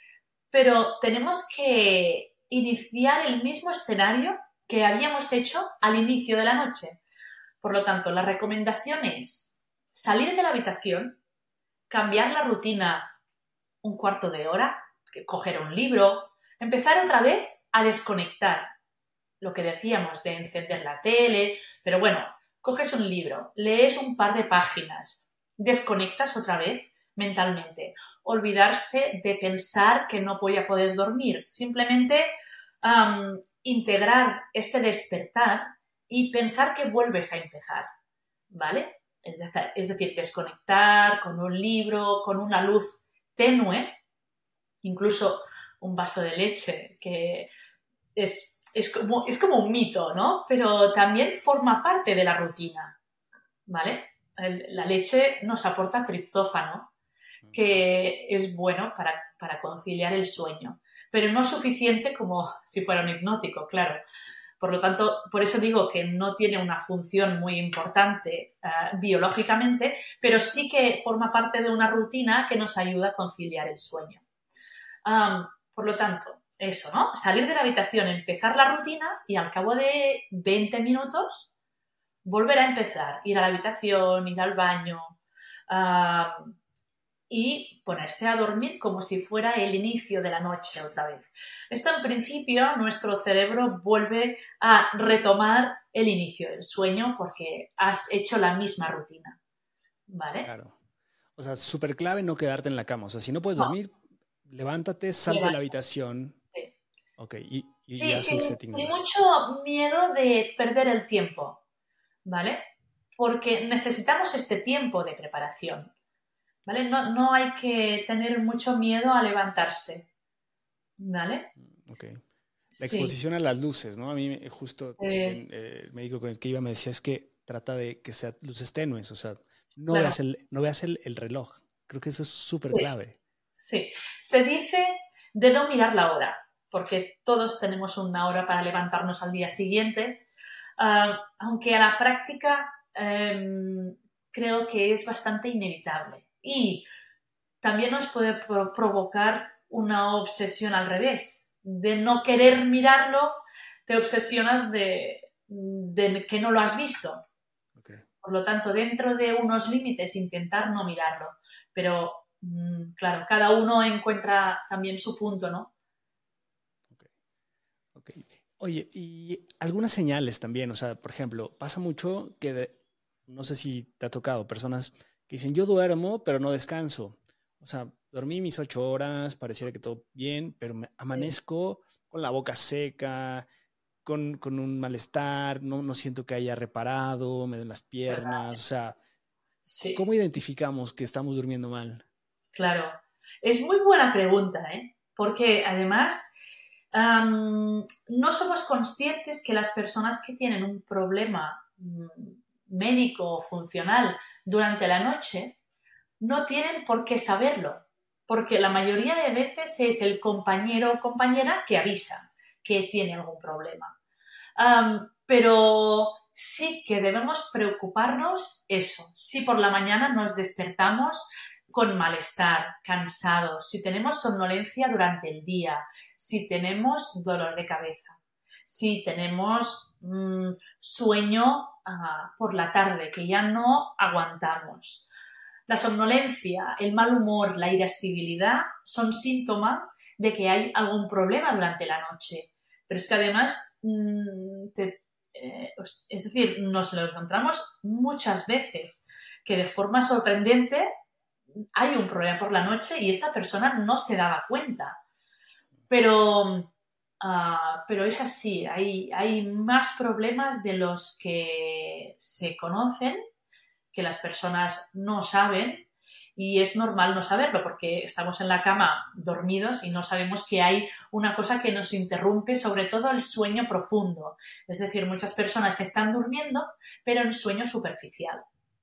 pero tenemos que iniciar el mismo escenario que habíamos hecho al inicio de la noche. Por lo tanto, la recomendación es salir de la habitación, cambiar la rutina un cuarto de hora, coger un libro, empezar otra vez a desconectar. Lo que decíamos de encender la tele, pero bueno, coges un libro, lees un par de páginas, desconectas otra vez mentalmente. Olvidarse de pensar que no voy a poder dormir, simplemente um, integrar este despertar y pensar que vuelves a empezar, ¿vale? Es decir, es decir, desconectar con un libro, con una luz tenue, incluso un vaso de leche, que es, es, como, es como un mito, ¿no? Pero también forma parte de la rutina, ¿vale? El, la leche nos aporta triptófano, que es bueno para, para conciliar el sueño, pero no suficiente como si fuera un hipnótico, claro. Por lo tanto, por eso digo que no tiene una función muy importante uh, biológicamente, pero sí que forma parte de una rutina que nos ayuda a conciliar el sueño. Um, por lo tanto, eso, ¿no? Salir de la habitación, empezar la rutina y al cabo de veinte minutos volver a empezar, ir a la habitación, ir al baño, uh, y ponerse a dormir como si fuera el inicio de la noche otra vez. Esto en principio nuestro cerebro vuelve a retomar el inicio del sueño porque has hecho la misma rutina, ¿vale? Claro. O sea, súper clave no quedarte en la cama. O sea, si no puedes No, dormir, levántate, salte a la levanta, habitación. sí. Ok, y, y Sí, haz el sin, setting de sin la... mucho miedo de perder el tiempo, ¿vale? Porque necesitamos este tiempo de preparación, ¿vale? No, no hay que tener mucho miedo a levantarse, ¿vale? Ok. La Sí, exposición a las luces, ¿no? A mí me- justo eh, también eh, el médico con el que iba me decía es que trata de que sean luces tenues, o sea, no claro, veas el, no veas el, el reloj. Creo que eso es súper sí, clave. sí. Se dice de no mirar la hora, porque todos tenemos una hora para levantarnos al día siguiente, ah, aunque a la práctica em, creo que es bastante inevitable. Y también nos puede pro- provocar una obsesión al revés, de no querer mirarlo, te obsesionas de, de que no lo has visto. Okay, Por lo tanto, dentro de unos límites, intentar no mirarlo. Pero, mm, claro, cada uno encuentra también su punto, ¿no? okay, okay. Oye, y algunas señales también, o sea, por ejemplo, pasa mucho que, de- no sé si te ha tocado, personas que dicen, yo duermo, pero no descanso. O sea, dormí mis ocho horas, pareciera que todo bien, pero me Sí, amanezco con la boca seca, con, con un malestar, no, no siento que haya reparado, me duelen las ¿verdad? piernas, o sea, Sí, ¿cómo identificamos que estamos durmiendo mal? claro. Es muy buena pregunta, ¿eh? Porque además am, no somos conscientes que las personas que tienen un problema mm, médico o funcional durante la noche no tienen por qué saberlo, porque la mayoría de veces es el compañero o compañera que avisa que tiene algún problema. Um, pero sí que debemos preocuparnos eso, si por la mañana nos despertamos con malestar, cansados, si tenemos somnolencia durante el día, si tenemos dolor de cabeza, si tenemos mmm, sueño uh, por la tarde, que ya no aguantamos. La somnolencia, el mal humor, la irascibilidad son síntomas de que hay algún problema durante la noche. Pero es que además, mmm, te, eh, es decir, nos lo encontramos muchas veces, que de forma sorprendente hay un problema por la noche y esta persona no se daba cuenta. Pero, uh, pero es así, hay, hay más problemas de los que se conocen, que las personas no saben, y es normal no saberlo porque estamos en la cama dormidos y no sabemos que hay una cosa que nos interrumpe, sobre todo el sueño profundo. Es decir, muchas personas están durmiendo, pero en sueño superficial.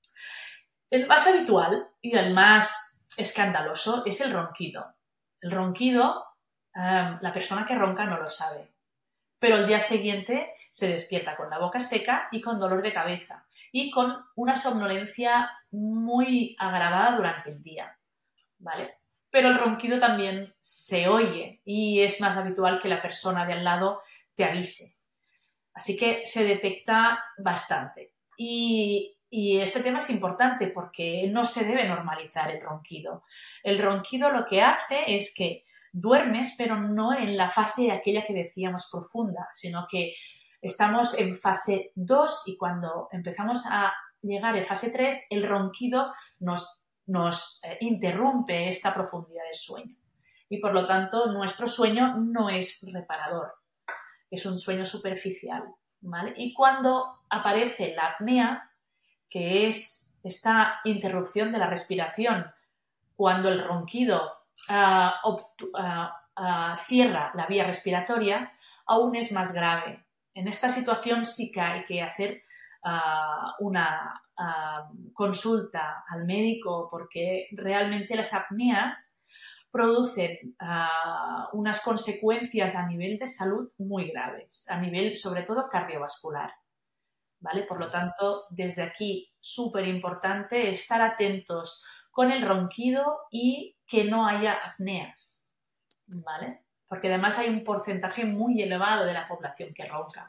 El más habitual y el más escandaloso es el ronquido. El ronquido, um, la persona que ronca no lo sabe, pero el día siguiente se despierta con la boca seca y con dolor de cabeza y con una somnolencia muy agravada durante el día, ¿vale? Pero el ronquido también se oye y es más habitual que la persona de al lado te avise. Así que se detecta bastante. Y, y este tema es importante porque no se debe normalizar el ronquido. El ronquido lo que hace es que duermes, pero no en la fase aquella que decíamos profunda, sino que estamos en fase dos y cuando empezamos a llegar a fase tres, el ronquido nos, nos eh, interrumpe esta profundidad del sueño. Y por lo tanto, nuestro sueño no es reparador, es un sueño superficial, ¿vale? Y cuando aparece la apnea, que es esta interrupción de la respiración, cuando el ronquido uh, uh, uh, cierra la vía respiratoria, aún es más grave. En esta situación sí que hay que hacer uh, una uh, consulta al médico porque realmente las apneas producen uh, unas consecuencias a nivel de salud muy graves, a nivel sobre todo cardiovascular, ¿vale? Por lo Okay. tanto, desde aquí, súper importante estar atentos con el ronquido y que no haya apneas, ¿vale? Porque además hay un porcentaje muy elevado de la población que ronca.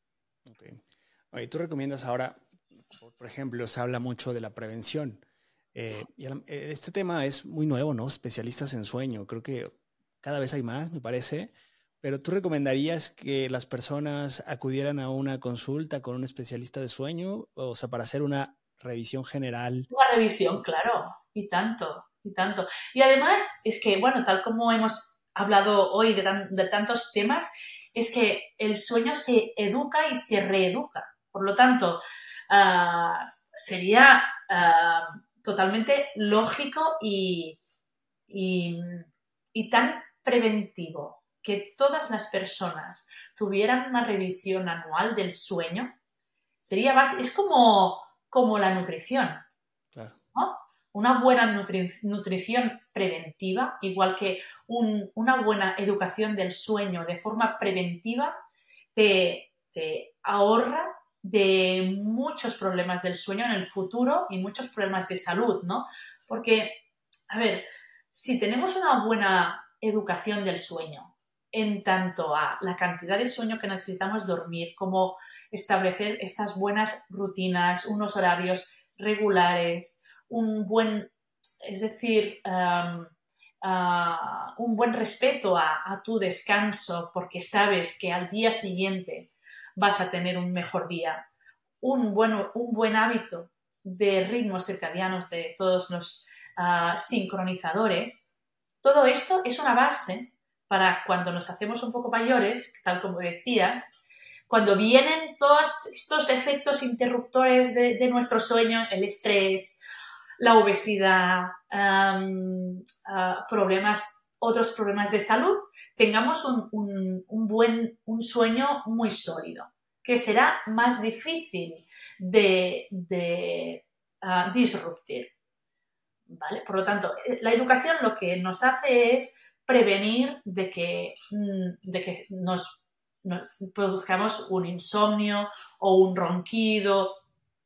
Okay. Oye, tú recomiendas ahora, por, por ejemplo, se habla mucho de la prevención. Eh, y a la- eh, este tema es muy nuevo, ¿no? Especialistas en sueño. Creo que cada vez hay más, me parece. Pero ¿tú recomendarías que las personas acudieran a una consulta con un especialista de sueño? O sea, para hacer una revisión general. Una revisión, claro, y tanto, y tanto. Y además es que, bueno, tal como hemos hablado hoy de, tan- de tantos temas, es que el sueño se educa y se reeduca. Por lo tanto, ah, sería ah, totalmente lógico y, y, y tan preventivo que todas las personas tuvieran una revisión anual del sueño. Sería bas- es como, como la nutrición, Claro. ¿no? Una buena nutri- nutrición preventiva, igual que un- una buena educación del sueño de forma preventiva, te, te ahorra de muchos problemas del sueño en el futuro y muchos problemas de salud, ¿no? Porque, a ver, si tenemos una buena educación del sueño en tanto a la cantidad de sueño que necesitamos dormir, como establecer estas buenas rutinas, unos horarios regulares, un buen, es decir, um, uh, un buen respeto a, a tu descanso porque sabes que al día siguiente vas a tener un mejor día, un buen, un buen hábito de ritmos circadianos de todos los uh, sincronizadores. Todo esto es una base para cuando nos hacemos un poco mayores, tal como decías, cuando vienen todos estos efectos interruptores de, de nuestro sueño, el estrés, la obesidad, um, uh, problemas, otros problemas de salud, tengamos un, un, un, buen un sueño muy sólido, que será más difícil de, de uh, disruptir. ¿Vale? Por lo tanto, la educación lo que nos hace es prevenir de que, de que nos, nos produzcamos un insomnio o un ronquido.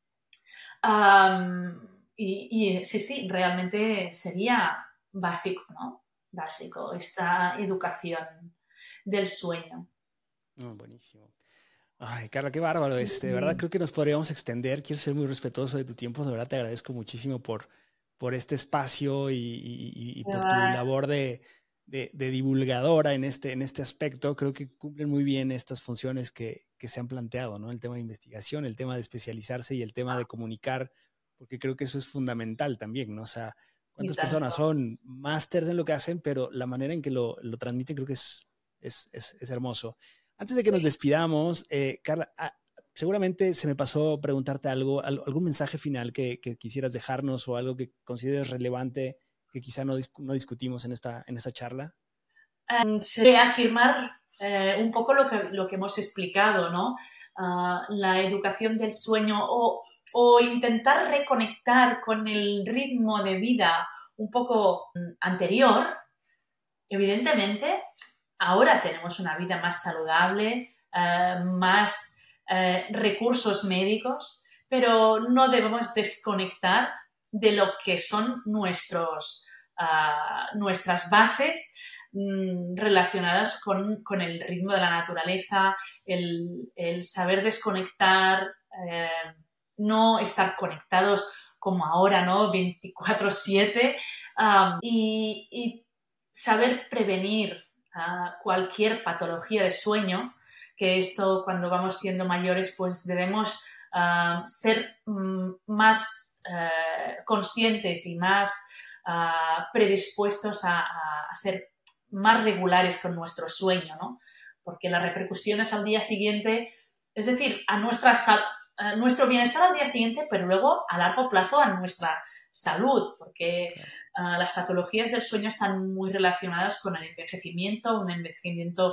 Um, y, y sí, sí, realmente sería básico, ¿no? Básico, esta educación del sueño. Oh, buenísimo. Ay, Carla, qué bárbaro. Este, de verdad creo que nos podríamos extender. Quiero ser muy respetuoso de tu tiempo. De verdad te agradezco muchísimo por, por este espacio y, y- y ¿Qué por tu vas? labor de, de- de divulgadora en este, en este aspecto. Creo que cumplen muy bien estas funciones que, que se han planteado, ¿no? El tema de investigación, el tema de especializarse y el tema de comunicar, porque creo que eso es fundamental también, ¿no? O sea, Y cuántas personas tanto. son másters en lo que hacen, pero la manera en que lo, lo transmiten creo que es, es, es, es hermoso. Antes de que nos Sí. despidamos, eh, Carla, ah, seguramente se me pasó preguntarte algo, al- algún mensaje final que, que quisieras dejarnos o algo que consideres relevante que quizá no, dis- no discutimos en esta, en esta charla. Um, sería afirmar eh, un poco lo que, lo que hemos explicado, ¿no? Uh, la educación del sueño o, o intentar reconectar con el ritmo de vida un poco mm, anterior. Evidentemente, ahora tenemos una vida más saludable, eh, más eh, recursos médicos, pero no debemos desconectar de lo que son nuestros, uh, nuestras bases mmm, relacionadas con, con, el ritmo de la naturaleza, el, el saber desconectar, eh, no estar conectados como ahora, ¿no? veinticuatro siete um, y, y saber prevenir uh, cualquier patología de sueño, que esto cuando vamos siendo mayores pues debemos uh, ser mm, más uh, conscientes y más uh, predispuestos a, a, a ser más regulares con nuestro sueño, ¿no? Porque las repercusiones al día siguiente, es decir, a, nuestra, a nuestro bienestar al día siguiente, pero luego a largo plazo a nuestra salud, porque Claro. Uh, las patologías del sueño están muy relacionadas con el envejecimiento, un envejecimiento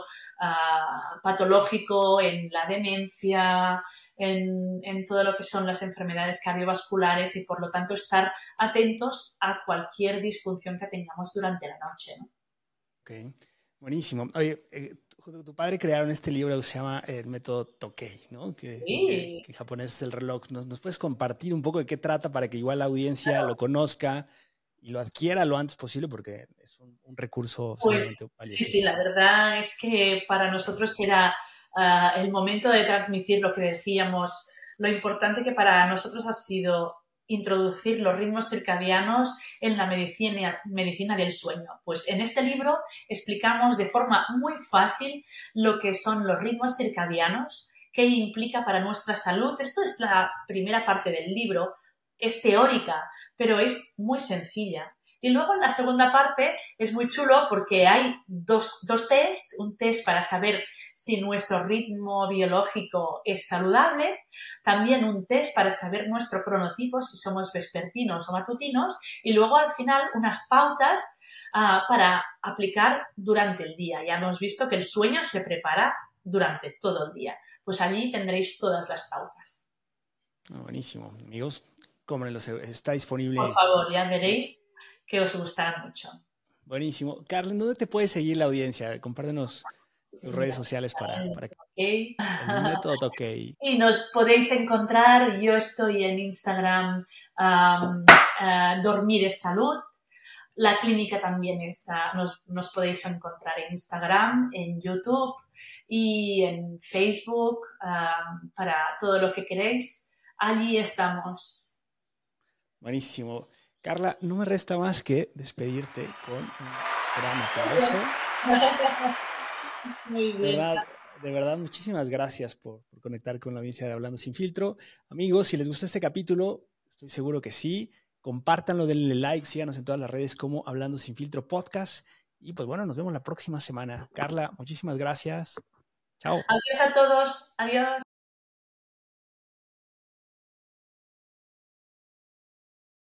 uh, patológico en la demencia, en, en todo lo que son las enfermedades cardiovasculares y por lo tanto estar atentos a cualquier disfunción que tengamos durante la noche, ¿no? Ok, buenísimo. Oye, eh, junto con tu padre crearon este libro que se llama El método Tokei, ¿no? Que, que, Sí, que en japonés es el reloj. ¿Nos, ¿Nos puedes compartir un poco de qué trata para que igual la audiencia claro. lo conozca y lo adquiera lo antes posible? Porque es un, un recurso Pues seguramente sí, sí, la valiosísimo. verdad es que para nosotros era uh, el momento de transmitir lo que decíamos, lo importante que para nosotros ha sido introducir los ritmos circadianos en la medicina, medicina del sueño? Pues en este libro explicamos de forma muy fácil lo que son los ritmos circadianos, qué implica para nuestra salud. Esto es la primera parte del libro, es teórica, pero es muy sencilla. Y luego en la segunda parte es muy chulo porque hay dos, dos test, un test para saber si nuestro ritmo biológico es saludable, también un test para saber nuestro cronotipo, si somos vespertinos o matutinos, y luego al final unas pautas uh, para aplicar durante el día. Ya hemos visto que el sueño se prepara durante todo el día. Pues allí tendréis todas las pautas. Oh, buenísimo. Amigos, cómprenlos, está disponible. Por favor, ya veréis que os gustará mucho. Buenísimo. Carla, ¿dónde te puede seguir la audiencia? Compártenos tus sí, redes sociales para, para que... Okay. El método Tokay. Y nos podéis encontrar, yo estoy en Instagram, um, uh, Dormir es Salud. La clínica también está, nos, nos podéis encontrar en Instagram, en YouTube y en Facebook, um, para todo lo que queréis. Allí estamos. Buenísimo. Carla, no me resta más que despedirte con un gran aplauso. Muy bien. De verdad, de verdad, muchísimas gracias por, por conectar con la audiencia de Hablando Sin Filtro. Amigos, si les gustó este capítulo, estoy seguro que sí. Compártanlo, denle like, síganos en todas las redes como Hablando Sin Filtro Podcast. Y pues bueno, nos vemos la próxima semana. Carla, muchísimas gracias. Chao. Adiós a todos. Adiós.